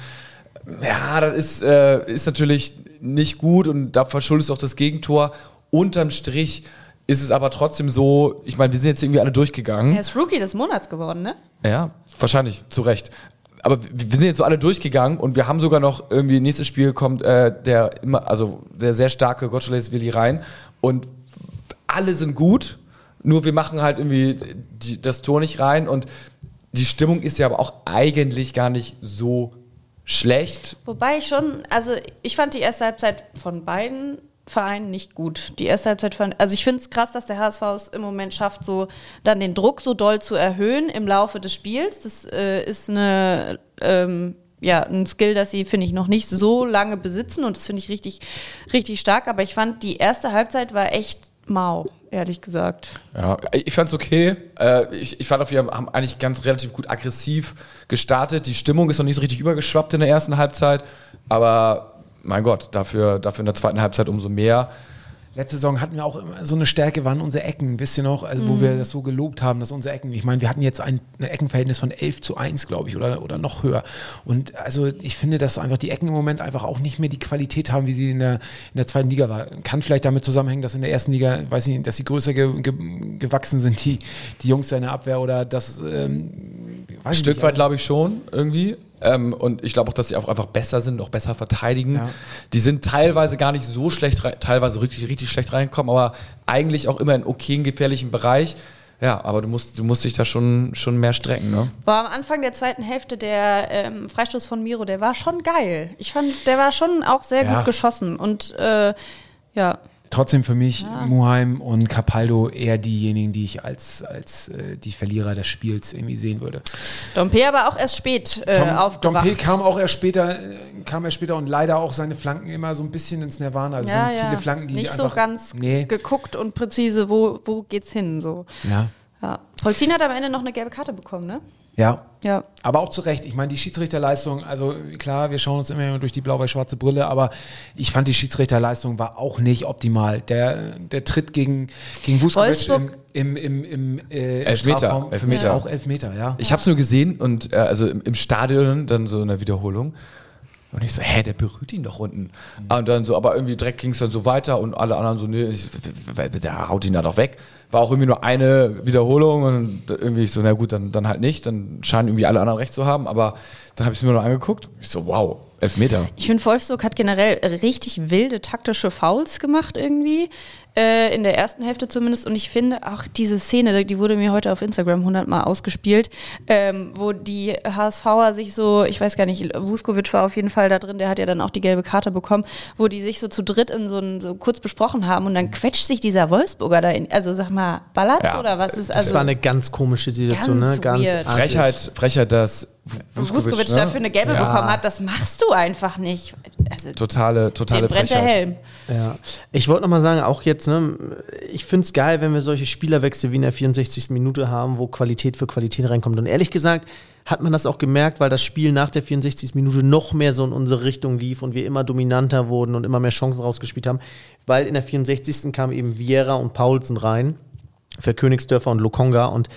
Ja, das ist, äh, ist natürlich nicht gut und da verschuldet auch das Gegentor. Unterm Strich ist es aber trotzdem so, ich meine, wir sind jetzt irgendwie alle durchgegangen.
Er ist Rookie des Monats geworden, ne?
Ja, wahrscheinlich, zu Recht. Aber wir sind jetzt so alle durchgegangen und wir haben sogar noch irgendwie, nächstes Spiel kommt äh, der immer, also der sehr starke Gottschalk-Willi rein und alle sind gut, nur wir machen halt irgendwie die, das Tor nicht rein und die Stimmung ist ja aber auch eigentlich gar nicht so schlecht.
Wobei ich schon, also ich fand die erste Halbzeit von beiden Vereinen nicht gut. Die erste Halbzeit fand, also ich finde es krass, dass der H S V es im Moment schafft, so dann den Druck so doll zu erhöhen im Laufe des Spiels. Das äh, ist eine, ähm, ja, ein Skill, das sie, finde ich, noch nicht so lange besitzen und das finde ich richtig, richtig stark. Aber ich fand, die erste Halbzeit war echt mau, ehrlich gesagt.
Ja, ich fand's okay. Äh, ich, ich fand auch, wir haben eigentlich ganz relativ gut aggressiv gestartet. Die Stimmung ist noch nicht so richtig übergeschwappt in der ersten Halbzeit, aber mein Gott, dafür, dafür in der zweiten Halbzeit umso mehr.
Letzte Saison hatten wir auch immer so eine Stärke, waren unsere Ecken, wisst ihr noch, also wo wir das so gelobt haben, dass unsere Ecken, ich meine, wir hatten jetzt ein, ein Eckenverhältnis von elf zu eins, glaube ich, oder, oder noch höher. Und also ich finde, dass einfach die Ecken im Moment einfach auch nicht mehr die Qualität haben, wie sie in der, in der zweiten Liga war. Kann vielleicht damit zusammenhängen, dass in der ersten Liga, weiß nicht, dass sie größer ge, ge, gewachsen sind, die, die Jungs in der Abwehr oder das, ähm, weiß
Ein
ich
Stück
nicht,
weit
aber-
glaube ich schon, irgendwie. Ähm, und ich glaube auch, dass sie auch einfach besser sind, auch besser verteidigen.
Ja.
Die sind teilweise gar nicht so schlecht, rein, teilweise richtig, richtig schlecht reinkommen, aber eigentlich auch immer in okayen, gefährlichen Bereich. Ja, aber du musst, du musst dich da schon, schon mehr strecken, ne?
Boah, am Anfang der zweiten Hälfte der ähm, Freistoß von Miro, der war schon geil. Ich fand, der war schon auch sehr
Ja.
gut geschossen und äh, ja.
Trotzdem für mich Muheim und Capaldo eher diejenigen, die ich als, als äh, die Verlierer des Spiels irgendwie sehen würde.
Dompe aber auch erst spät äh,
Tom,
aufgewacht.
Dompe kam auch erst später, äh, kam erst später und leider auch seine Flanken immer so ein bisschen ins Nirvana. Also
ja,
sind
ja.
viele Flanken, die
nicht
einfach,
so ganz
nee,
geguckt und präzise, wo, wo geht's hin. So.
ja,
Ja. Polzin hat am Ende noch eine gelbe Karte bekommen, ne?
ja.
Ja.
Aber auch zu Recht. Ich meine, die Schiedsrichterleistung, also klar, wir schauen uns immer durch die blau-weiß-schwarze Brille, aber ich fand, die Schiedsrichterleistung war auch nicht optimal. Der, der Tritt gegen, gegen Vuskovic
Wolfsburg-
im, im, im, im äh,
Elfmeter,
Strafraum,
Elfmeter.
auch Elfmeter, ja.
Ich habe es nur gesehen und äh, also im, im Stadion dann so in der Wiederholung. Und ich so, hä, der berührt ihn doch unten. Und dann so, aber irgendwie direkt ging es dann so weiter und alle anderen so, nee, ich, der haut ihn da doch weg. War auch irgendwie nur eine Wiederholung und irgendwie ich so, na gut, dann, dann halt nicht. Dann scheinen irgendwie alle anderen recht zu haben. Aber dann habe ich es mir nur noch angeguckt. Ich so, wow, Elfmeter.
Ich finde, Wolfsburg hat generell richtig wilde taktische Fouls gemacht irgendwie, äh, in der ersten Hälfte zumindest. Und ich finde auch diese Szene, die wurde mir heute auf Instagram hundertmal ausgespielt, ähm, wo die HSVer sich so, ich weiß gar nicht, Vuskovic war auf jeden Fall da drin, der hat ja dann auch die gelbe Karte bekommen, wo die sich so zu dritt in so, ein, so kurz besprochen haben und dann quetscht sich dieser Wolfsburger da in, also sag mal, ballert's
Ja,
oder was ist
Das
also
war eine ganz komische Situation,
Ganz
ne? Ganz
weird.
artig.
Frechheit, Frechheit, dass
Vuskovic,
Vuskovic, ne?
dafür eine gelbe
Ja.
bekommen hat, das machst du einfach nicht. Also,
Totale, totale
dem brennt der
Frechheit.
Helm.
Ja, ich wollte nochmal sagen, auch jetzt, ne, ich finde es geil, wenn wir solche Spielerwechsel wie in der vierundsechzigsten Minute haben, wo Qualität für Qualität reinkommt. Und ehrlich gesagt hat man das auch gemerkt, weil das Spiel nach der vierundsechzigsten Minute noch mehr so in unsere Richtung lief und wir immer dominanter wurden und immer mehr Chancen rausgespielt haben, weil in der vierundsechzigsten kamen eben Vieira und Paulsen rein für Königsdörfer und Lokonga und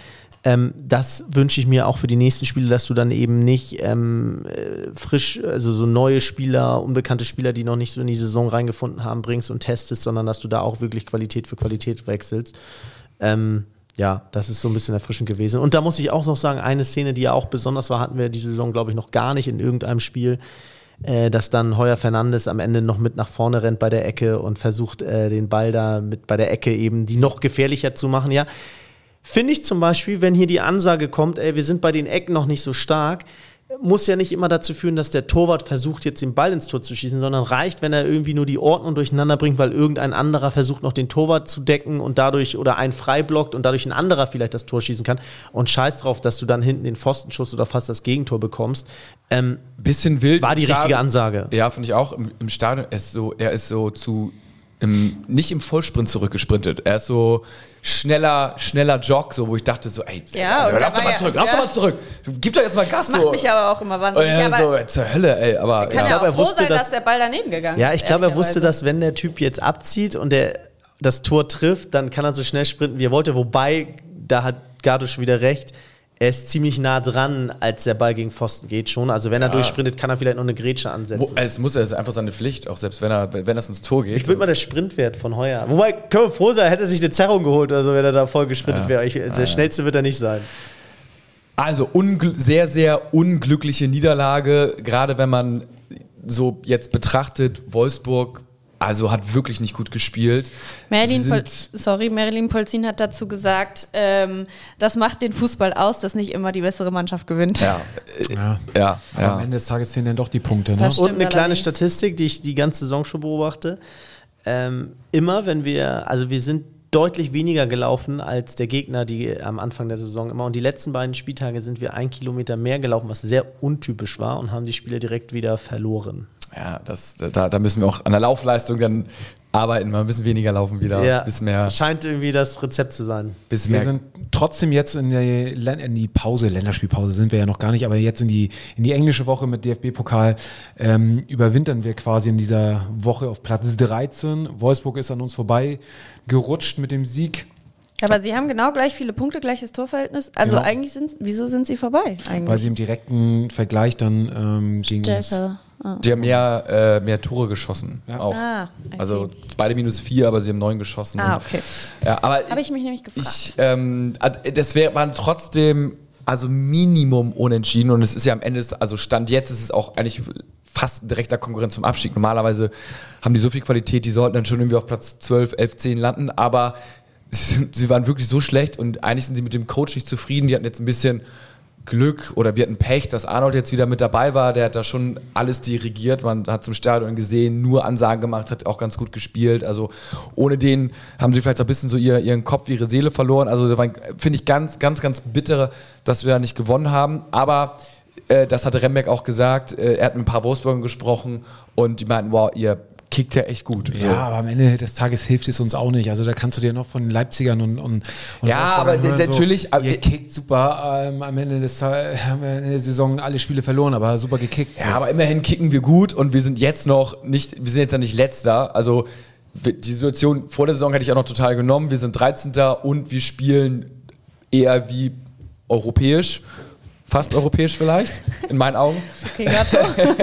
Ähm, das wünsche ich mir auch für die nächsten Spiele, dass du dann eben nicht ähm, äh, frisch, also so neue Spieler, unbekannte Spieler, die noch nicht so in die Saison reingefunden haben, bringst und testest, sondern dass du da auch wirklich Qualität für Qualität wechselst. Ähm, ja, das ist so ein bisschen erfrischend gewesen. Und da muss ich auch noch sagen, eine Szene, die ja auch besonders war, hatten wir diese Saison, glaube ich, noch gar nicht in irgendeinem Spiel, äh, dass dann Heuer Fernandes am Ende noch mit nach vorne rennt bei der Ecke und versucht, äh, den Ball da mit bei der Ecke eben die noch gefährlicher zu machen. Ja, finde ich zum Beispiel, wenn hier die Ansage kommt, ey, wir sind bei den Ecken noch nicht so stark, muss ja nicht immer dazu führen, dass der Torwart versucht, jetzt den Ball ins Tor zu schießen, sondern reicht, wenn er irgendwie nur die Ordnung durcheinander bringt, weil irgendein anderer versucht, noch den Torwart zu decken und dadurch oder einen frei blockt und dadurch ein anderer vielleicht das Tor schießen kann. Und scheiß drauf, dass du dann hinten den Pfostenschuss oder fast das Gegentor bekommst. Ähm,
Bisschen wild.
War die
Stadion,
richtige Ansage.
Ja, finde ich auch. Im, im Stadion, er ist so, er ist so zu, im, nicht im Vollsprint zurückgesprintet. Er ist so schneller, schneller Jog, so, wo ich dachte so, ey,
ja,
lauf doch mal
ja,
zurück, lauf
ja.
doch mal zurück. Gib doch jetzt mal Gas.
Das macht
so.
mich aber auch immer wahnsinnig.
Und er
Aber
so, zur Hölle, ey. Aber
kann
ja.
ja
glaub,
auch
er
froh
wusste,
sein, dass,
dass
der Ball daneben gegangen
Ja,
ist.
ich glaube, er wusste,
ehrlicherweise.
dass wenn der Typ jetzt abzieht und der das Tor trifft, dann kann er so schnell sprinten, wie er wollte. Wobei, da hat Gardusch wieder recht, er ist ziemlich nah dran, als der Ball gegen Pfosten geht schon. Also wenn er
Ja.
durchsprintet, kann er vielleicht noch eine Grätsche ansetzen.
Wo, es muss, es ist einfach seine Pflicht, auch selbst wenn er, wenn das ins Tor geht.
Ich würde mal der Sprintwert von Heuer. Wobei, können wir froh sein, hätte sich eine Zerrung geholt oder so, wenn er da voll gesprintet
Ja.
wäre. Ich, der
Ja, ja.
schnellste wird er nicht sein.
Also ungl- sehr, sehr unglückliche Niederlage, gerade wenn man so jetzt betrachtet, Wolfsburg, also hat wirklich nicht gut gespielt.
Marilyn,
Sie
Pol
sind-
sorry, Marilyn Polzin hat dazu gesagt, ähm, das macht den Fußball aus, dass nicht immer die bessere Mannschaft gewinnt.
Ja, äh,
Ja.
ja,
Aber
ja.
am Ende des Tages zählen dann doch die Punkte. Ne?
Das
Und
Stimmt
eine kleine
allerdings.
Statistik, die ich die ganze Saison schon beobachte. Ähm, immer wenn wir, also wir sind deutlich weniger gelaufen als der Gegner, die am Anfang der Saison immer. Und die letzten beiden Spieltage sind wir ein Kilometer mehr gelaufen, was sehr untypisch war und haben die Spiele direkt wieder verloren.
Ja, das, da, da müssen wir auch an der Laufleistung dann arbeiten, mal ein bisschen weniger laufen wieder, ein bisschen mehr,
Scheint irgendwie das Rezept zu sein.
bisschen
Wir
mehr.
sind trotzdem jetzt in die, Län- in die Pause, Länderspielpause sind wir ja noch gar nicht, aber jetzt in die, in die englische Woche mit D F B-Pokal ähm, überwintern wir quasi in dieser Woche auf Platz dreizehn. Wolfsburg ist an uns vorbei gerutscht mit dem Sieg.
Aber sie haben genau gleich viele Punkte, gleiches Torverhältnis. Also
Genau.
eigentlich sind, wieso sind sie vorbei eigentlich?
Weil sie im direkten Vergleich dann ähm, gegen uns.
Stärker. Ah.
Die haben mehr, äh, mehr Tore geschossen.
Ja.
Auch.
Ah, I
also
see.
beide minus vier, aber sie haben neun geschossen.
Ah,
Und-
okay.
Ja, aber
Habe ich mich nämlich gefragt.
Ich, ähm, ad- das wäre man trotzdem, also Minimum unentschieden und es ist ja am Ende, also Stand jetzt ist es auch eigentlich fast ein direkter Konkurrent zum Abstieg. Normalerweise haben die so viel Qualität, die sollten dann schon irgendwie auf Platz zwölf, elf, zehn landen, aber sie, sie waren wirklich so schlecht und eigentlich sind sie mit dem Coach nicht zufrieden. Die hatten jetzt ein bisschen Glück oder wir hatten Pech, dass Arnold jetzt wieder mit dabei war. Der hat da schon alles dirigiert. Man hat zum Stadion gesehen, nur Ansagen gemacht, hat auch ganz gut gespielt. Also ohne den haben sie vielleicht auch ein bisschen so ihr, ihren Kopf, ihre Seele verloren. Also finde ich ganz, ganz, ganz bitter, dass wir da nicht gewonnen haben. Aber äh, das hatte Rembeck auch gesagt. Äh, er hat mit ein paar Wolfsburgern gesprochen und die meinten, wow, ihr kickt ja echt gut. So.
Ja, aber am Ende des Tages hilft es uns auch nicht. Also da kannst du dir noch von den Leipzigern und, und, und
Ja,
Wolfsburgern
aber
hören,
natürlich-
So, ihr kickt super. Ähm, am Ende des Ta- haben wir in der Saison alle Spiele verloren, aber super gekickt.
Ja, aber immerhin kicken wir gut und wir sind jetzt noch nicht, wir sind jetzt ja nicht Letzter. Also wir- die Situation vor der Saison hätte ich auch noch total genommen. Wir sind dreizehnter und wir spielen eher wie europäisch. Fast europäisch vielleicht, in meinen Augen.
Okay, Gatto.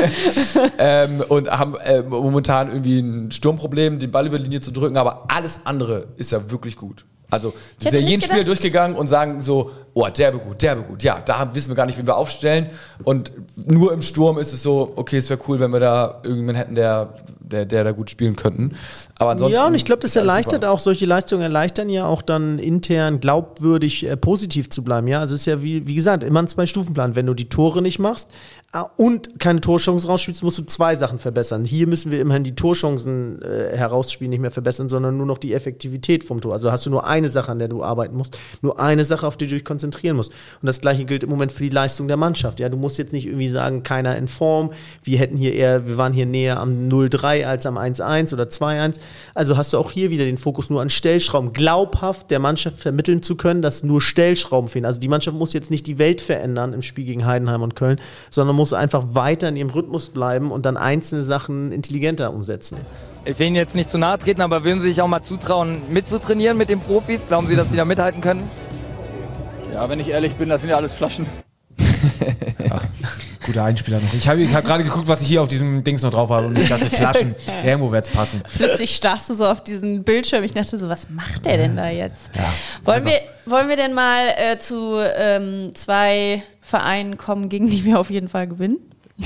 ähm, und haben äh, momentan irgendwie ein Sturmproblem, den Ball über die Linie zu drücken, aber alles andere ist ja wirklich gut. Also wir
hätte
sind ja
nicht
jeden Spieler
gedacht-
durchgegangen und sagen so, oh, derbe gut, derbe gut. Ja, da wissen wir gar nicht, wen wir aufstellen. Und nur im Sturm ist es so, okay, es wäre cool, wenn wir da irgendjemanden hätten, der, der, der da gut spielen könnten. Aber ansonsten.
Ja, und ich glaube, das
ist alles
erleichtert
super.
auch, solche Leistungen erleichtern ja auch dann intern glaubwürdig äh, positiv zu bleiben. Ja, also es ist ja wie, wie gesagt, immer ein Zwei-Stufen-Plan. Wenn du die Tore nicht machst äh, und keine Torchancen rausspielst, musst du zwei Sachen verbessern. Hier müssen wir immerhin die Torchancen äh, herausspielen, nicht mehr verbessern, sondern nur noch die Effektivität vom Tor. Also hast du nur eine Sache, an der du arbeiten musst, nur eine Sache, auf die du dich konzentrieren musst. Und das Gleiche gilt im Moment für die Leistung der Mannschaft. Ja, du musst jetzt nicht irgendwie sagen, keiner in Form. Wir hätten hier eher, wir waren hier näher am null drei als am eins eins oder zwei eins. Also hast du auch hier wieder den Fokus nur an Stellschrauben. Glaubhaft der Mannschaft vermitteln zu können, dass nur Stellschrauben fehlen. Also die Mannschaft muss jetzt nicht die Welt verändern im Spiel gegen Heidenheim und Köln, sondern muss einfach weiter in ihrem Rhythmus bleiben und dann einzelne Sachen intelligenter umsetzen.
Ich will Ihnen jetzt nicht zu nahe treten, aber würden Sie sich auch mal zutrauen, mitzutrainieren mit den Profis? Glauben Sie, dass Sie da mithalten können?
Ja, wenn ich ehrlich bin, das sind ja alles Flaschen.
Ja, guter Einspieler noch. Ich habe ich hab gerade geguckt, was ich hier auf diesem Dings noch drauf habe und ich dachte, Flaschen, irgendwo wird es passen.
Plötzlich starrst du so auf diesen Bildschirm. Ich dachte so, was macht der denn da jetzt?
Ja,
wollen, wir, wollen wir denn mal äh, zu ähm, zwei Vereinen kommen, gegen die wir auf jeden Fall gewinnen?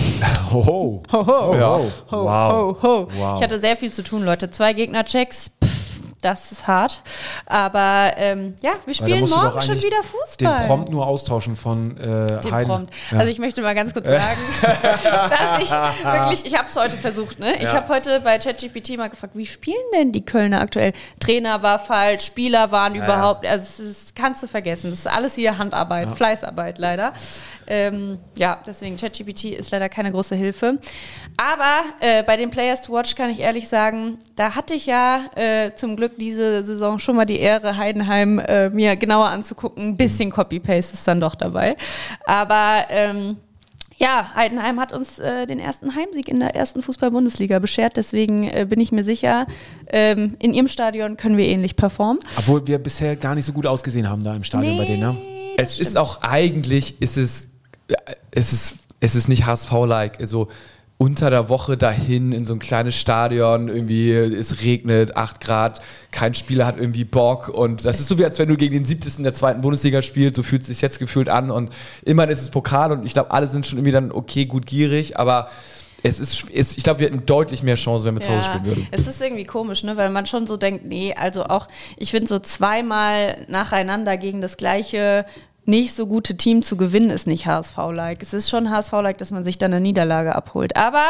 Hoho.
Ho, ho.
Ja.
Ho,
Wow.
ho, ho.
Wow.
Ich hatte sehr viel zu tun, Leute. Zwei Gegnerchecks, pff, das ist hart. Aber ähm, ja, wir
Aber da
spielen
musst du doch
morgen schon
eigentlich
wieder Fußball.
Den Prompt nur austauschen von äh,
Den
Heiden.
Prompt.
Ja.
Also ich möchte mal ganz kurz sagen, dass ich wirklich, ich habe es heute versucht, ne? Ich
Ja.
habe heute bei ChatGPT mal gefragt, wie spielen denn die Kölner aktuell? Trainer war falsch, Spieler waren
Ja,
überhaupt, also es ist, kannst du vergessen. Das ist alles hier Handarbeit,
Ja.
Fleißarbeit leider. Ähm, ja, deswegen ChatGPT ist leider keine große Hilfe. Aber äh, bei den Players to Watch kann ich ehrlich sagen, da hatte ich ja äh, zum Glück diese Saison schon mal die Ehre, Heidenheim äh, mir genauer anzugucken. Ein bisschen Copy-Paste ist dann doch dabei. Aber ähm, ja, Heidenheim hat uns äh, den ersten Heimsieg in der ersten Fußball-Bundesliga beschert. Deswegen äh, bin ich mir sicher, ähm, in ihrem Stadion können wir ähnlich performen.
Obwohl wir bisher gar nicht so gut ausgesehen haben da im Stadion bei denen, ne?
Es ist auch eigentlich, ist es, es ist, es ist nicht H S V-like. Also unter der Woche dahin in so ein kleines Stadion, irgendwie es regnet, acht Grad, kein Spieler hat irgendwie Bock und das ist so wie als wenn du gegen den siebtesten der zweiten Bundesliga spielst, so fühlt es sich jetzt gefühlt an und immerhin ist es Pokal und ich glaube, alle sind schon irgendwie dann okay, gut gierig, aber es ist, es, ich glaube, wir hätten deutlich mehr Chance, wenn wir zu Hause spielen würden.
Es ist irgendwie komisch, ne, weil man schon so denkt, nee, also auch, ich finde so zweimal nacheinander gegen das gleiche nicht so gute Team zu gewinnen, ist nicht H S V-like. Es ist schon H S V-like, dass man sich dann eine Niederlage abholt. Aber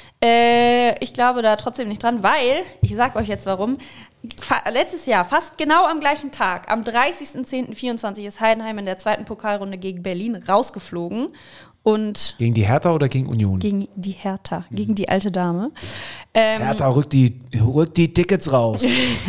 äh, ich glaube da trotzdem nicht dran, weil, ich sag euch jetzt warum, fa- letztes Jahr, fast genau am gleichen Tag, am dreißigsten zehnten vierundzwanzig ist Heidenheim in der zweiten Pokalrunde gegen Berlin rausgeflogen. Und
Gegen die Hertha oder gegen Union?
gegen die Hertha, gegen die alte Dame. Ähm,
Hertha rückt die, rückt die Tickets raus.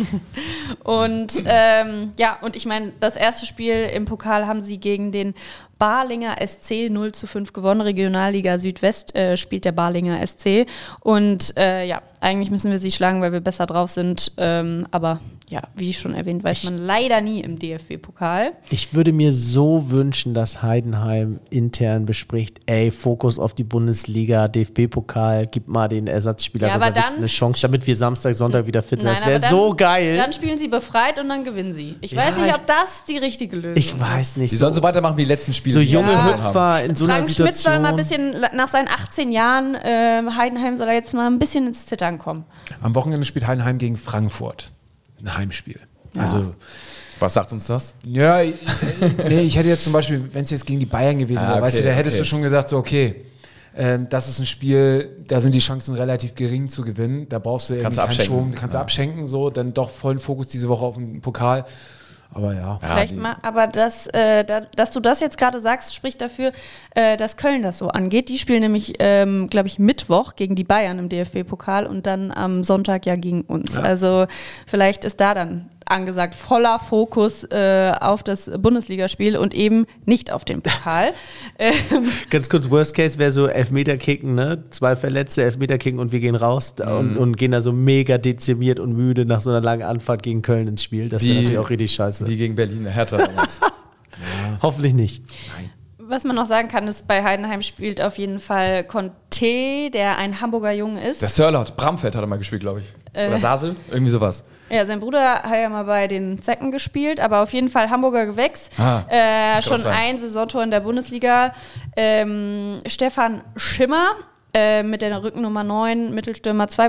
Und ähm, ja, und ich meine, das erste Spiel im Pokal haben sie gegen den Barlinger S C null zu fünf gewonnen. Regionalliga Südwest äh, spielt der Barlinger S C. Und äh, ja, eigentlich müssen wir sie schlagen, weil wir besser drauf sind. Ähm, aber ja, wie schon erwähnt, weiß man leider nie im D F B-Pokal.
Ich würde mir so wünschen, dass Heidenheim intern bespricht, ey, Fokus auf die Bundesliga, D F B-Pokal, gib mal den Ersatzspieler
Ja, aber
Reservisten
dann-
eine Chance, damit wir Samstag, Sonntag wieder fit sind.
Nein,
Das wäre
aber dann-
so geil.
Dann spielen sie befreit und dann gewinnen sie. Ich
Ja,
weiß nicht,
ich-
ob das die richtige Lösung
Ich
ist.
weiß nicht.
Die sollen so weitermachen wie die letzten Spiele.
so
die sie
junge
gewonnen haben.
Hüpfer in so einer
Frank Schmidt soll
Situation.
mal ein bisschen, nach seinen achtzehn Jahren, äh, Heidenheim soll er jetzt mal ein bisschen ins Zittern kommen.
Am Wochenende spielt Heidenheim gegen Frankfurt. Ein Heimspiel. Also,
Was sagt uns das?
ja, ich- nee, ich hätte jetzt zum Beispiel, wenn es jetzt gegen die Bayern gewesen wäre,
Ah, okay,
weißt du, da hättest
okay.
du schon gesagt, so, okay, äh, das ist ein Spiel, da sind die Chancen relativ gering zu gewinnen. Da brauchst du irgendwie
Kannst du
keinen
abschenken.
Schwung, kannst du
Ja.
abschenken, so, dann doch vollen Fokus diese Woche auf den Pokal. Aber ja.
Vielleicht
die-
mal, aber das, äh, da, dass du das jetzt gerade sagst, spricht dafür, äh, dass Köln das so angeht. Die spielen nämlich, ähm, glaube ich, Mittwoch gegen die Bayern im D F B-Pokal und dann am Sonntag ja gegen uns.
Ja.
Also vielleicht ist da dann angesagt voller Fokus äh, auf das Bundesligaspiel und eben nicht auf den Pokal. ähm,
Ganz kurz, Worst Case wäre so Elfmeterkicken, ne? Zwei Verletzte, Elfmeterkicken und wir gehen raus da und, und gehen da so mega dezimiert und müde nach so einer langen Anfahrt gegen Köln ins Spiel. Das wäre
Wie-
natürlich auch richtig scheiße.
Wie gegen Berlin, Hertha damals.
Hoffentlich nicht.
Was man noch sagen kann, ist, bei Heidenheim spielt auf jeden Fall Conte, der ein Hamburger Junge ist.
Der Sörlot, Bramfeld hat er mal gespielt, glaube ich. Oder
Äh.
Sasel, irgendwie sowas.
Ja, sein Bruder hat ja mal bei den Zecken gespielt, aber auf jeden Fall Hamburger Gewächs.
Ah,
äh,
kann
schon
auch sein.
ein Saisontor in der Bundesliga. Ähm, Stefan Schimmer äh, mit der Rückennummer neun, Mittelstürmer, zwei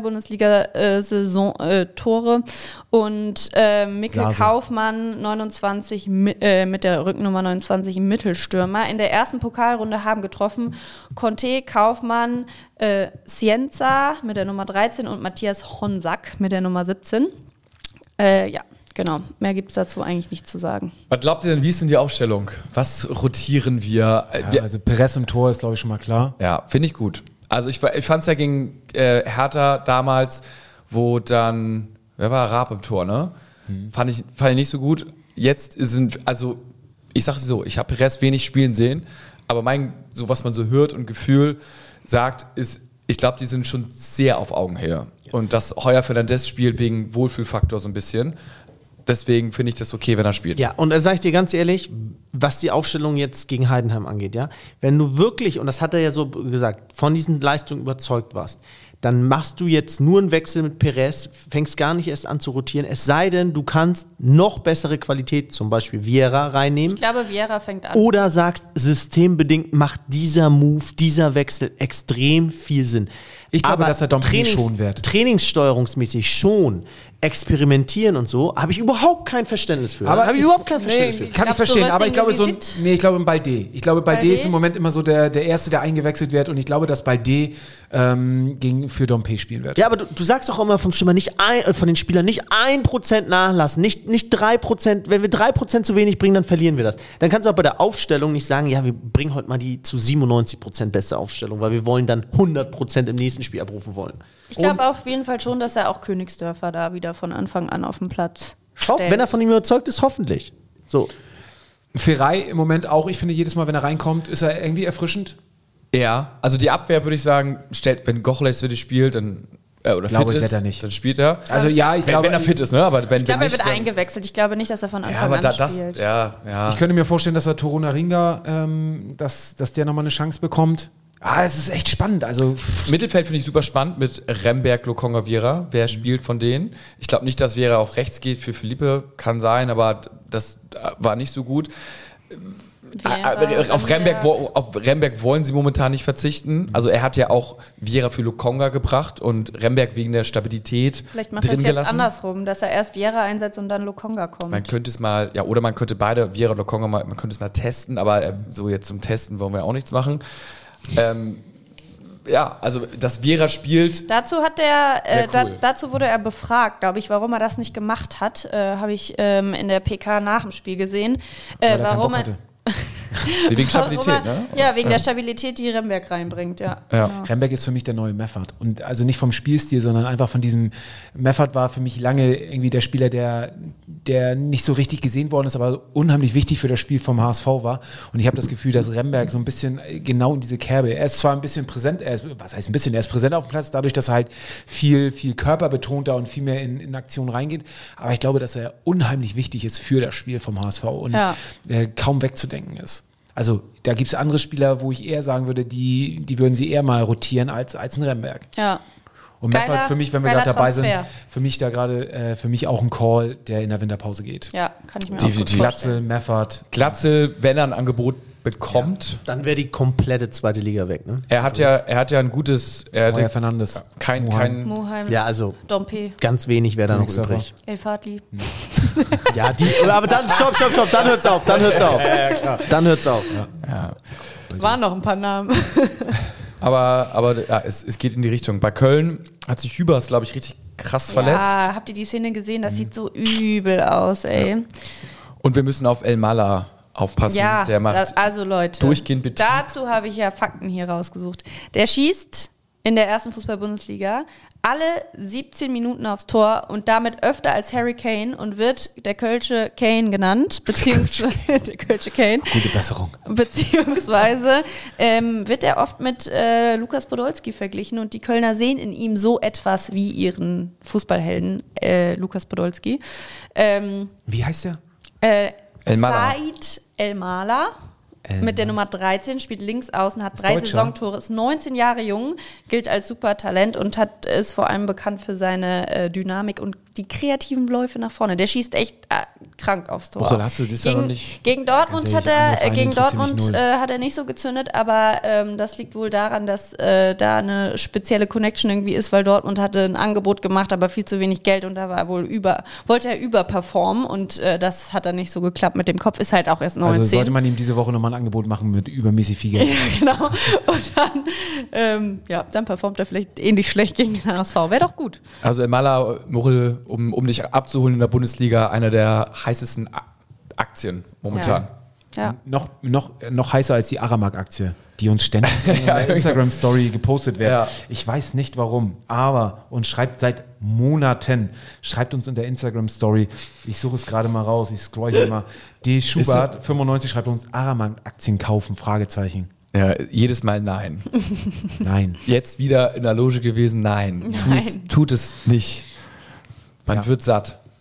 Bundesliga-Saison-Tore. Und äh, Mikkel
Blase.
Kaufmann, neunundzwanzig, mi- äh, mit der Rückennummer neunundzwanzig, Mittelstürmer. In der ersten Pokalrunde haben getroffen Conte, Kaufmann, äh, Cienza mit der Nummer dreizehn und Matthias Honsack mit der Nummer siebzehn. Äh, ja, genau. Mehr gibt es dazu eigentlich nicht zu sagen.
Was glaubt ihr denn, wie ist denn die Aufstellung? Was rotieren wir? Äh,
Ja,
wir
also Perez im Tor ist, glaube ich, schon mal klar.
Ja, finde ich gut. Also ich, ich fand es ja gegen äh, Hertha damals, wo dann, wer war Raab im Tor, ne? Fand, ich, fand ich nicht so gut. Jetzt sind, also ich sage so, ich habe Perez wenig spielen sehen, aber mein, so was man so hört und Gefühl sagt, ist, ich glaube, die sind schon sehr auf Augenhöhe. Und das Heuer Fernandes spielt wegen Wohlfühlfaktor so ein bisschen. Deswegen finde ich das okay, wenn er spielt.
Ja, und da sage ich dir ganz ehrlich, was die Aufstellung jetzt gegen Heidenheim angeht, ja, wenn du wirklich, und das hat er ja so gesagt, von diesen Leistungen überzeugt warst, dann machst du jetzt nur einen Wechsel mit Perez, fängst gar nicht erst an zu rotieren, es sei denn, du kannst noch bessere Qualität, zum Beispiel Vieira, reinnehmen.
Ich glaube, Vieira fängt an.
Oder sagst, systembedingt macht dieser Move, dieser Wechsel extrem viel Sinn.
Ich glaube,
Aber
dass er Dompe
Trainings-
schon wird.
Trainingssteuerungsmäßig schon, experimentieren und so, habe ich überhaupt kein Verständnis für.
Aber
habe ich
ich-
überhaupt kein Verständnis
Nee,
für.
kann ich
Glaubst du,
verstehen, aber ich glaube so, ein-
Rösing
nee, ich glaube in Balde. Ich glaube, Balde
Balde?
ist im Moment immer so der, der Erste, der eingewechselt wird und ich glaube, dass Balde ähm, gegen, für Dompe spielen wird.
Ja, aber du, du sagst doch immer vom Stürmer nicht ein, äh, von den Spielern nicht ein Prozent nachlassen, nicht, nicht drei Prozent. Wenn wir drei Prozent zu wenig bringen, dann verlieren wir das. Dann kannst du auch bei der Aufstellung nicht sagen, ja, wir bringen heute mal die zu siebenundneunzig Prozent beste Aufstellung, weil wir wollen dann hundert Prozent im nächsten Spiel abrufen wollen.
Ich glaube auf jeden Fall schon, dass er auch Königsdörfer da wieder von Anfang an auf dem Platz
Hoff,
stellt.
wenn er von ihm überzeugt ist, hoffentlich. So.
Ferrei im Moment auch, ich finde jedes Mal, wenn er reinkommt, ist er irgendwie erfrischend.
Ja, also die Abwehr würde ich sagen, stellt, wenn Gochleis wirklich spielt, dann äh, oder
Glaube
fit
ich,
ist,
wird er nicht.
dann spielt er.
Also ja, ich
wenn,
glaube,
wenn er fit ist, ne? Aber wenn,
Ich glaube,
wenn
er wird
nicht, dann-
eingewechselt. Ich glaube nicht, dass er von Anfang
Ja, aber
an
da, das,
spielt.
ja, ja.
Ich könnte mir vorstellen, dass er Toruna Ringa, ähm, dass, dass der nochmal eine Chance bekommt. Ah, es ist echt spannend. Also
Mittelfeld finde ich super spannend mit Remberg, Lokonga, Vieira. Wer spielt von denen? Ich glaube nicht, dass Vieira auf rechts geht für Felipe. Kann sein, aber das war nicht so gut.
Vieira,
Äh, auf, Remberg,
Remberg.
wo- auf Remberg wollen sie momentan nicht verzichten. Also er hat ja auch Vieira für Lokonga gebracht und Remberg wegen der Stabilität
Vielleicht macht er
drin
es jetzt
gelassen.
andersrum, dass er erst Vieira einsetzt und dann Lokonga kommt.
Man könnte es mal, ja, oder man könnte beide, Vieira und Lokonga, mal, man könnte es mal testen, aber äh, so jetzt zum Testen wollen wir auch nichts machen. Ähm, ja, also dass Vieira spielt,
Dazu hat der, äh,
Sehr cool.
da, dazu wurde er befragt, glaube ich, warum er das nicht gemacht hat, äh, habe ich ähm, in der P K nach dem Spiel gesehen. Äh,
weil er keinen
warum
Bock
er,
hatte.
wegen Stabilität,
warum er,
ne?
Ja, wegen der Stabilität, die Remberg reinbringt, ja.
Ja.
Genau.
Remberg ist für mich der neue Meffert. Und also nicht vom Spielstil, sondern einfach von diesem. Meffert war für mich lange irgendwie der Spieler, der, der nicht so richtig gesehen worden ist, aber unheimlich wichtig für das Spiel vom H S V war. Und ich habe das Gefühl, dass Remberg so ein bisschen genau in diese Kerbe. Er ist zwar ein bisschen präsent, er ist, was heißt ein bisschen, er ist präsent auf dem Platz, dadurch, dass er halt viel, viel körperbetonter und viel mehr in, in Aktion reingeht. Aber ich glaube, dass er unheimlich wichtig ist für das Spiel vom H S V und
Ja.
äh, kaum wegzudenken ist. Also da gibt es andere Spieler, wo ich eher sagen würde, die, die würden sie eher mal rotieren als, als ein Remberg.
Ja.
Und
Geiler-
Meffert für mich, wenn wir
geiler
gerade dabei sind,
Transfer.
für mich da gerade, äh, für mich auch ein Call, der in der Winterpause geht.
Ja, kann ich mir
Definitiv.
auch gut vorstellen.
Glatzel, Meffert.
Glatzel, wenn er ein Angebot bekommt.
Dann wäre die komplette zweite Liga weg, ne?
Er hat ja, er hat ja ein gutes, er
Heuer
hat
Fernandes.
kein,
Muheim.
kein,
Muheim,
Ja, also
Dompe,
ganz wenig wäre da noch
Königsdörfer.
übrig.
El Fadli.
Ja, die, aber dann, stopp, stopp, stopp, dann hört's auf, dann hört's auf. Dann hört's auf.
Waren noch ein paar Namen.
aber, aber ja, es, es geht in die Richtung. Bei Köln hat sich Hübers, glaube ich, richtig krass verletzt.
Ja, habt ihr die Szene gesehen? Das sieht so übel aus, ey.
Und wir müssen auf El Mala aufpassen.
Ja,
der macht
das, also Leute,
durchgehend Betrieb.
dazu habe ich ja Fakten hier rausgesucht. Der schießt in der ersten Fußball-Bundesliga alle siebzehn Minuten aufs Tor und damit öfter als Harry Kane und wird der Kölsche Kane genannt, beziehungsweise der Kölsche Kane,
Gute Besserung.
beziehungsweise ähm, wird er oft mit äh, Lukas Podolski verglichen und die Kölner sehen in ihm so etwas wie ihren Fußballhelden äh, Lukas Podolski. Ähm,
Wie heißt der?
äh,
El Mala.
Said El Mala
El
mit der Nummer dreizehn, spielt links außen, hat drei
Deutscher.
Saisontore, ist neunzehn Jahre jung, gilt als super Talent und hat, ist vor allem bekannt für seine äh, Dynamik und die kreativen Läufe nach vorne. Der schießt echt äh, krank aufs Tor.
Woche hast du das ja
gegen,
noch nicht.
Gegen Dortmund
Ganz
hat
ehrlich, andere
er, äh,
Vereine
gegen
interessieren mich
Dortmund
null.
äh, hat er nicht so gezündet, aber ähm, das liegt wohl daran, dass äh, da eine spezielle Connection irgendwie ist, weil Dortmund hatte ein Angebot gemacht, aber viel zu wenig Geld und da war er wohl über, wollte er überperformen und äh, das hat dann nicht so geklappt mit dem Kopf, ist halt auch erst neunzehn.
Also sollte man ihm diese Woche nochmal ein Angebot machen mit übermäßig viel Geld.
Ja, genau. Und dann, ähm, ja, dann performt er vielleicht ähnlich schlecht gegen den H S V. Wäre doch gut.
Also El Mala, Murrel, um, um dich abzuholen in der Bundesliga, einer der heißesten A- Aktien momentan.
Ja.
Noch, noch, noch heißer als die Aramak-Aktie, die uns ständig in der Instagram-Story gepostet wird.
Ja.
Ich weiß nicht warum, aber uns schreibt seit Monaten, schreibt uns in der Instagram-Story, ich suche es gerade mal raus, ich scroll hier mal, D. Schubert fünfundneunzig schreibt uns, Aramak-Aktien kaufen, Fragezeichen.
Ja, jedes Mal nein.
Nein.
Jetzt wieder in der Loge gewesen, nein.
Nein.
Tu's, tut es nicht. Man
Ja.
wird satt.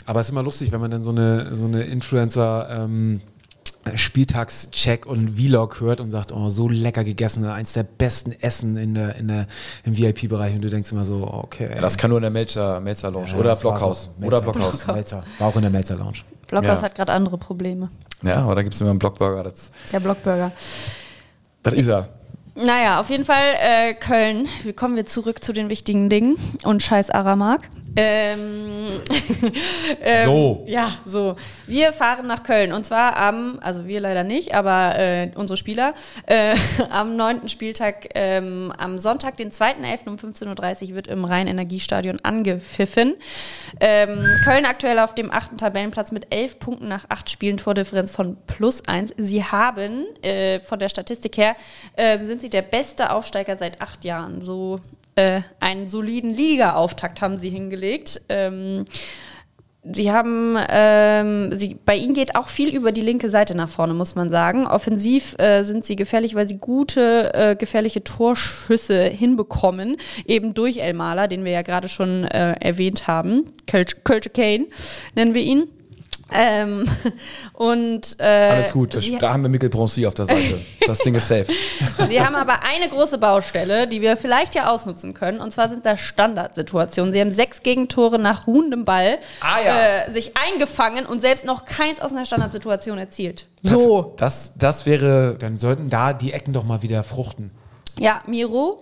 Aber es ist immer lustig, wenn man dann so eine, so eine Influencer ähm, Spieltagscheck und Vlog hört und sagt, oh, so lecker gegessen, eins der besten Essen in der, in der, im V I P-Bereich und du denkst immer so, okay.
Ja, das kann nur in der Melzer, Melzer Lounge
Ja,
oder
das war's
Blockhaus.
auch.
Oder
Melzer.
Blockhaus.
Melzer. War auch in der Melzer Lounge.
Blockhaus
Ja.
hat gerade andere Probleme.
Ja, aber da gibt es immer einen Blockburger. Das,
Der Blockburger.
das ist er.
Naja, auf jeden Fall äh, Köln. Wie kommen wir zurück zu den wichtigen Dingen? Und scheiß Aramark. Ähm, ähm,
So.
Ja, so. Wir fahren nach Köln und zwar am, also wir leider nicht, aber äh, unsere Spieler, äh, am neunten Spieltag, ähm, am Sonntag, den zweiten elften um fünfzehn Uhr dreißig wird im Rhein-Energiestadion angepfiffen. Ähm, Köln aktuell auf dem achten Tabellenplatz mit elf Punkten nach acht Spielen, Tordifferenz von plus eins. Sie haben, äh, von der Statistik her, äh, sind sie der beste Aufsteiger seit acht Jahren. So äh, einen soliden Liga-Auftakt haben sie hingelegt. Ähm, Sie haben, ähm, sie, bei ihnen geht auch viel über die linke Seite nach vorne, muss man sagen. Offensiv äh, sind sie gefährlich, weil sie gute, äh, gefährliche Torschüsse hinbekommen, eben durch Elmaler, den wir ja gerade schon äh, erwähnt haben. Kölsche Kane nennen wir ihn. Ähm, und äh,
Alles gut, das,
sie,
da haben wir Mikkel Bronzy auf der Seite. Das Ding ist safe.
sie haben aber eine große Baustelle, die wir vielleicht ja ausnutzen können, und zwar sind das Standardsituationen. Sie haben sechs Gegentore nach ruhendem Ball
Ah, ja.
äh, sich eingefangen und selbst noch keins aus einer Standardsituation erzielt. So.
Das, das wäre
Dann sollten da die Ecken doch mal wieder fruchten.
Ja, Miro.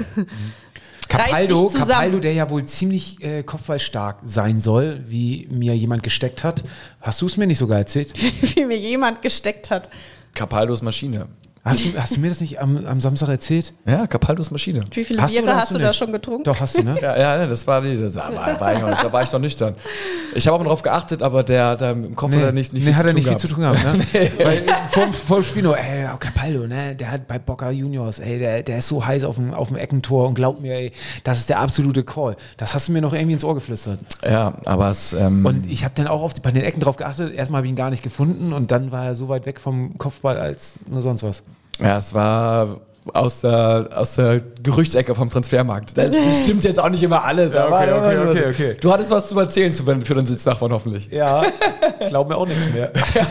Capaldo,
reißt sich zusammen.
Capaldo, der ja wohl ziemlich äh, kopfballstark sein soll, wie mir jemand gesteckt hat. Hast du es mir nicht sogar erzählt?
Wie mir jemand gesteckt hat.
Capaldos Maschine.
Hast du, hast du mir das nicht am, am Samstag erzählt?
Ja, Capaldos Maschine.
Wie viele
Hast du
Biere
oder
hast
hast
du
du
da
nicht?
schon getrunken?
Doch, hast du, ne?
Ja, ja, das war die. Das war, war ich noch, da war ich noch nüchtern. Ich habe aber darauf geachtet, aber der, der im Kopf hat er nicht, nicht
nee,
viel
hat
zu
er nicht
tun
viel
gehabt.
zu tun gehabt, ne? Weil vor, vor dem Spiel nur, ey, Capaldo, ne, der hat bei Boca Juniors, ey, der, der ist so heiß auf dem, auf dem Eckentor und glaub mir, ey, das ist der absolute Call. Das hast du mir noch irgendwie ins Ohr geflüstert.
Ja, aber es. Ähm,
Und ich habe dann auch auf die, bei den Ecken drauf geachtet, erstmal habe ich ihn gar nicht gefunden und dann war er so weit weg vom Kopfball als nur sonst was.
ja, es war aus der, aus der Gerüchtsecke vom Transfermarkt. Das, das stimmt jetzt auch nicht immer alles.
Ja, okay,
aber
okay, okay, okay.
Du hattest was zu erzählen zu, für den Sitznachbarn hoffentlich.
Ja, glaub mir auch nichts mehr.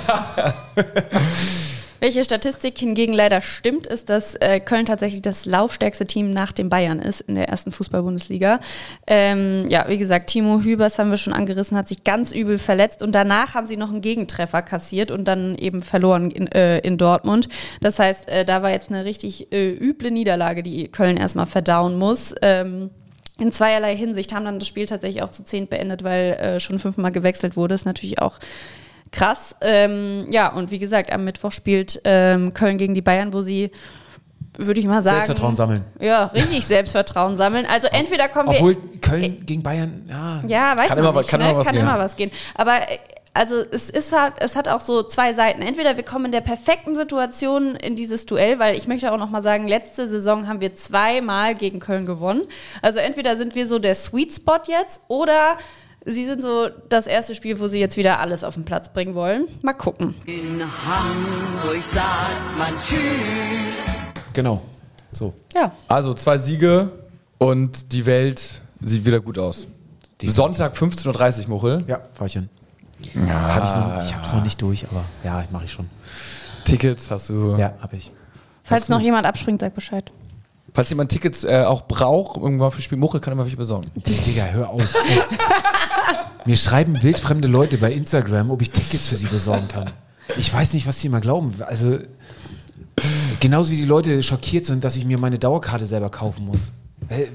Welche Statistik hingegen leider stimmt, ist, dass äh, Köln tatsächlich das laufstärkste Team nach den Bayern ist in der ersten Fußball-Bundesliga. Ähm, ja, wie gesagt, Timo Hübers haben wir schon angerissen, hat sich ganz übel verletzt und danach haben sie noch einen Gegentreffer kassiert und dann eben verloren in, äh, in Dortmund. Das heißt, äh, da war jetzt eine richtig äh, üble Niederlage, die Köln erstmal verdauen muss. Ähm, in zweierlei Hinsicht haben dann das Spiel tatsächlich auch zu zehn beendet, weil äh, schon fünfmal gewechselt wurde. Ist natürlich auch krass. Ähm, ja, und wie gesagt, am Mittwoch spielt ähm, Köln gegen die Bayern, wo sie, würde ich mal sagen...
Selbstvertrauen sammeln.
Ja, richtig Selbstvertrauen sammeln. Also entweder kommen wir...
Obwohl Köln gegen Bayern, ja.
Ja, weiß
Kann
man
immer-
nicht,
kann
ne?
immer was
kann
gehen.
immer was gehen. Aber äh, also es ist halt, es hat auch so zwei Seiten. Entweder wir kommen in der perfekten Situation in dieses Duell, weil ich möchte auch noch mal sagen, letzte Saison haben wir zweimal gegen Köln gewonnen. Also entweder sind wir so der Sweet Spot jetzt oder sie sind so das erste Spiel, wo sie jetzt wieder alles auf den Platz bringen wollen. Mal gucken.
In Hamburg sagt man Tschüss.
Genau. So.
Ja.
Also zwei Siege und die Welt sieht wieder gut aus.
Die-
Sonntag fünfzehn Uhr dreißig, Muchel.
Ja, fahr ich hin. Ja, hab ich noch, ich hab's noch nicht durch, aber ja, mache ich schon.
Tickets hast du.
Ja, hab ich.
Falls noch jemand abspringt, sag Bescheid.
Falls jemand Tickets äh, auch braucht, irgendwann für Spiel Muchel, kann er mal welche besorgen.
Digga, hör auf. Ey. Mir schreiben wildfremde Leute bei Instagram, ob ich Tickets für sie besorgen kann. Ich weiß nicht, was sie immer glauben. Also, genauso wie die Leute schockiert sind, dass ich mir meine Dauerkarte selber kaufen muss. Äh,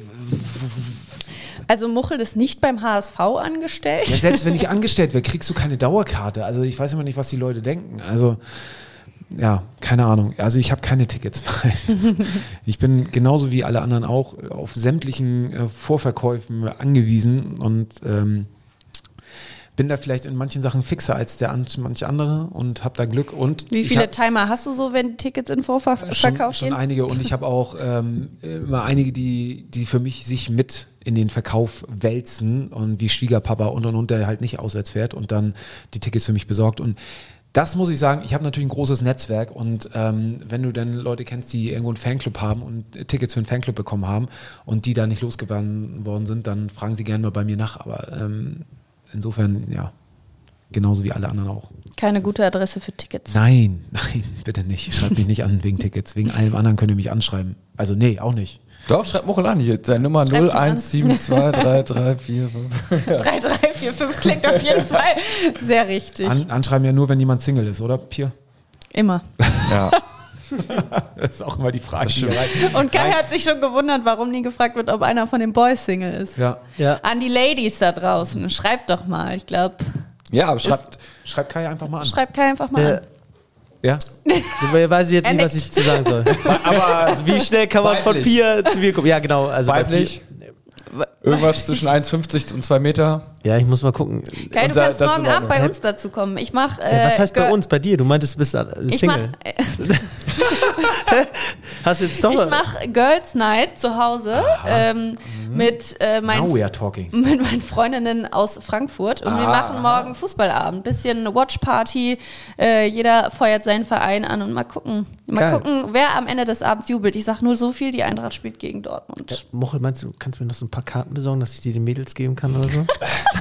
Also Muchel ist nicht beim H S V angestellt.
Ja, selbst wenn ich angestellt wäre, kriegst du keine Dauerkarte. Also ich weiß immer nicht, was die Leute denken. Also ja, keine Ahnung. Also ich habe keine Tickets. Nein. Ich bin genauso wie alle anderen auch auf sämtlichen äh, Vorverkäufen angewiesen und ähm, bin da vielleicht in manchen Sachen fixer als der an, manche andere und habe da Glück. Und
Wie
ich
viele
hab
Timer hast du so, wenn Tickets in Vorverkauf
schon,
gehen?
schon einige und ich habe auch ähm, immer einige, die, die für mich sich mit in den Verkauf wälzen und wie Schwiegerpapa und und und, der halt nicht auswärts fährt und dann die Tickets für mich besorgt. Und das muss ich sagen, ich habe natürlich ein großes Netzwerk und ähm, wenn du dann Leute kennst, die irgendwo einen Fanclub haben und Tickets für einen Fanclub bekommen haben und die da nicht losgeworden worden sind, dann fragen sie gerne mal bei mir nach. Aber ähm, insofern, ja, Genauso wie alle anderen auch.
Keine gute Adresse für Tickets.
Nein, nein, bitte nicht. Schreibt mich nicht an wegen Tickets. Wegen allem anderen könnt ihr mich anschreiben. Also nee, auch nicht.
Doch, schreibt Muchel an hier. Seine Nummer
Schreibt
null
ihn an.
eins sieben zwei drei drei vier fünf.
drei drei vier fünf klingt auf jeden Fall sehr richtig.
An, anschreiben ja nur, wenn jemand Single ist, oder, Pier?
Immer.
Ja.
Das ist auch immer die Frage.
Das stimmt.
Und Kai hat sich schon gewundert, warum nie gefragt wird, ob einer von den Boys Single ist.
Ja.
Ja.
An die Ladies da draußen, schreibt doch mal. Ich glaube,
Ja, aber schreibt.
Schreibt Kai einfach mal an.
schreibt Kai einfach mal
Äh,
an.
Ja?
Da weiß ich jetzt
Er
nicht, was
nickt.
ich zu sagen soll. Aber also wie schnell kann man von
Weiblich.
Pia zu mir kommen? Ja, genau. Also bei
Weiblich.
Pia-
Irgendwas zwischen eins fünfzig und zwei Meter.
Ja, ich muss mal gucken.
Kai, du
und da-
kannst
das ist
morgen
in
Abend bei
Ordnung.
uns dazu kommen. Ich mach.
Äh,
Äh,
was heißt bei
Girl-
uns, bei dir? Du meintest, du bist äh,
Ich mach,
Single.
äh,
Hast du jetzt doch
ich mach Girls Night zu Hause ähm, mit, äh,
Now
meinen,
we are talking.
mit meinen Freundinnen aus Frankfurt. Und wir machen morgen Fußballabend. Bisschen Watchparty. Äh, jeder feuert seinen Verein an und mal gucken. Mal
Geil.
gucken, wer am Ende des Abends jubelt. Ich sag nur so viel, die Eintracht spielt gegen Dortmund.
Mochel, meinst du, kannst du mir noch so ein paar Karten besorgen, dass ich dir die Mädels geben kann oder so?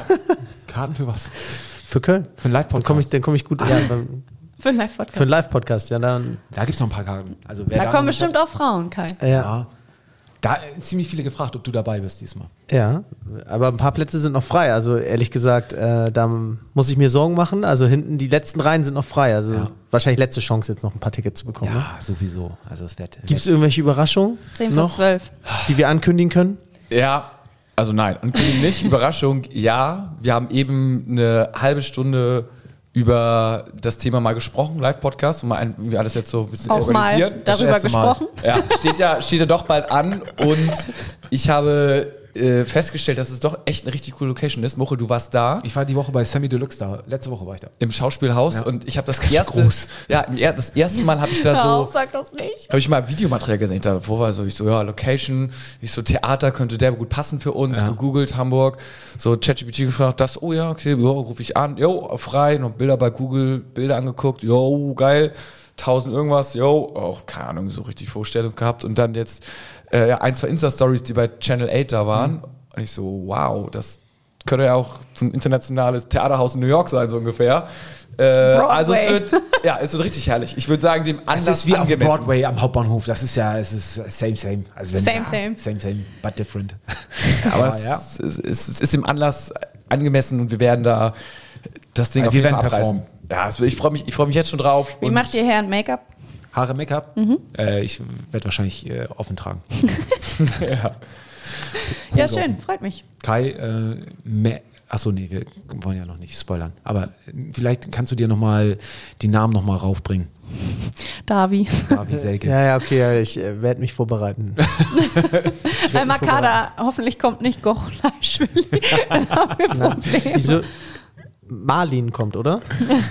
Karten für was?
Für Köln.
Für einen
Dann komme ich, dann komm ich gut. Ja, beim,
Für einen Live-Podcast.
für einen Live-Podcast, ja, dann.
Da gibt es noch ein paar Karten. Also, wer
Da
noch
kommen
nicht
bestimmt auch Frauen, Kai.
Ja,
Ja. Da äh, ziemlich viele gefragt, ob du dabei bist diesmal.
ja, aber ein paar Plätze sind noch frei. Also ehrlich gesagt, äh, da muss ich mir Sorgen machen. Also hinten, die letzten Reihen sind noch frei. Also
Ja.
wahrscheinlich letzte Chance, jetzt noch ein paar Tickets zu bekommen. Ne?
Ja, sowieso. Also es wird.
Gibt es irgendwelche Überraschungen
zehn vor
noch,
zwölf.
die wir ankündigen können?
Ja, also nein, ankündigen nicht. Überraschung, ja. Wir haben eben eine halbe Stunde über das Thema mal gesprochen, Live-Podcast, und mal ein, wie alles jetzt so ein bisschen
Auch mal
organisiert.
darüber
erste Mal.
gesprochen.
Ja, steht ja, steht ja doch bald an, und ich habe äh, festgestellt, dass es doch echt eine richtig coole Location ist. Mochel, du warst da
Ich war die Woche bei Sammy Deluxe da. Letzte Woche war ich da.
im Schauspielhaus,
Ja.
und ich habe das
Ganz
erste,
groß.
ja, im er- das erste Mal habe ich da
Hör
so
auf, sag das nicht.
habe ich mal Videomaterial gesehen. Ich dachte, wo war so, ich so, ja, Location, ich so, Theater könnte der gut passen für uns,
Ja.
gegoogelt, Hamburg, so ChatGPT gefragt, das, oh ja, okay, jo, rufe ich an, jo, frei, noch Bilder bei Google, Bilder angeguckt, jo, geil, tausend irgendwas, jo, auch, keine Ahnung, so richtig Vorstellung gehabt, und dann jetzt äh, ja, ein, zwei Insta-Stories, die bei Channel acht da waren,
Mhm.
und ich so, wow, das könnte ja auch so ein internationales Theaterhaus in New York sein, so ungefähr. Äh, also es wird, ja, es wird richtig herrlich. Ich würde sagen, dem
Es
Anlass
ist wie auf
angemessen.
Broadway am Hauptbahnhof. Das ist ja, es ist same, same. Also wenn,
Same,
ja,
same.
Same, same, but different.
Aber
Ja,
es,
ja.
es, es, es ist dem Anlass angemessen, und wir werden da das Ding
Ja,
auf
wir
jeden Fall
werden
abreißen. Ja, es, ich freue mich, ich freu mich jetzt schon drauf.
Wie
und
macht ihr Herren Make-up?
Haare, Make-up. Äh, ich werde wahrscheinlich äh, offen tragen.
Ja, schön, freut mich.
Kai, äh, me- achso, nee, wir wollen ja noch nicht spoilern. Aber äh, vielleicht kannst du dir nochmal die Namen nochmal raufbringen.
Davi.
Davi Selke.
Ja, ja, okay, ja, ich äh, werde mich vorbereiten.
Äh, Makada, hoffentlich kommt nicht Gochlaischwili. Dann haben wir Probleme.
Wieso? Marlin kommt, oder?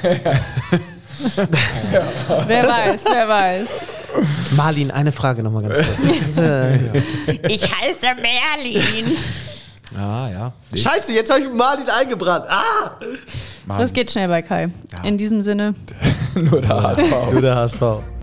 Wer weiß, wer weiß.
Marlin, eine Frage nochmal ganz kurz. Äh,
Ich heiße Merlin.
Ah, ja.
Scheiße, jetzt habe ich Marlin eingebrannt. Ah!
Das geht schnell bei Kai.
Ja.
In diesem Sinne.
nur der H S V.
Nur der H S V.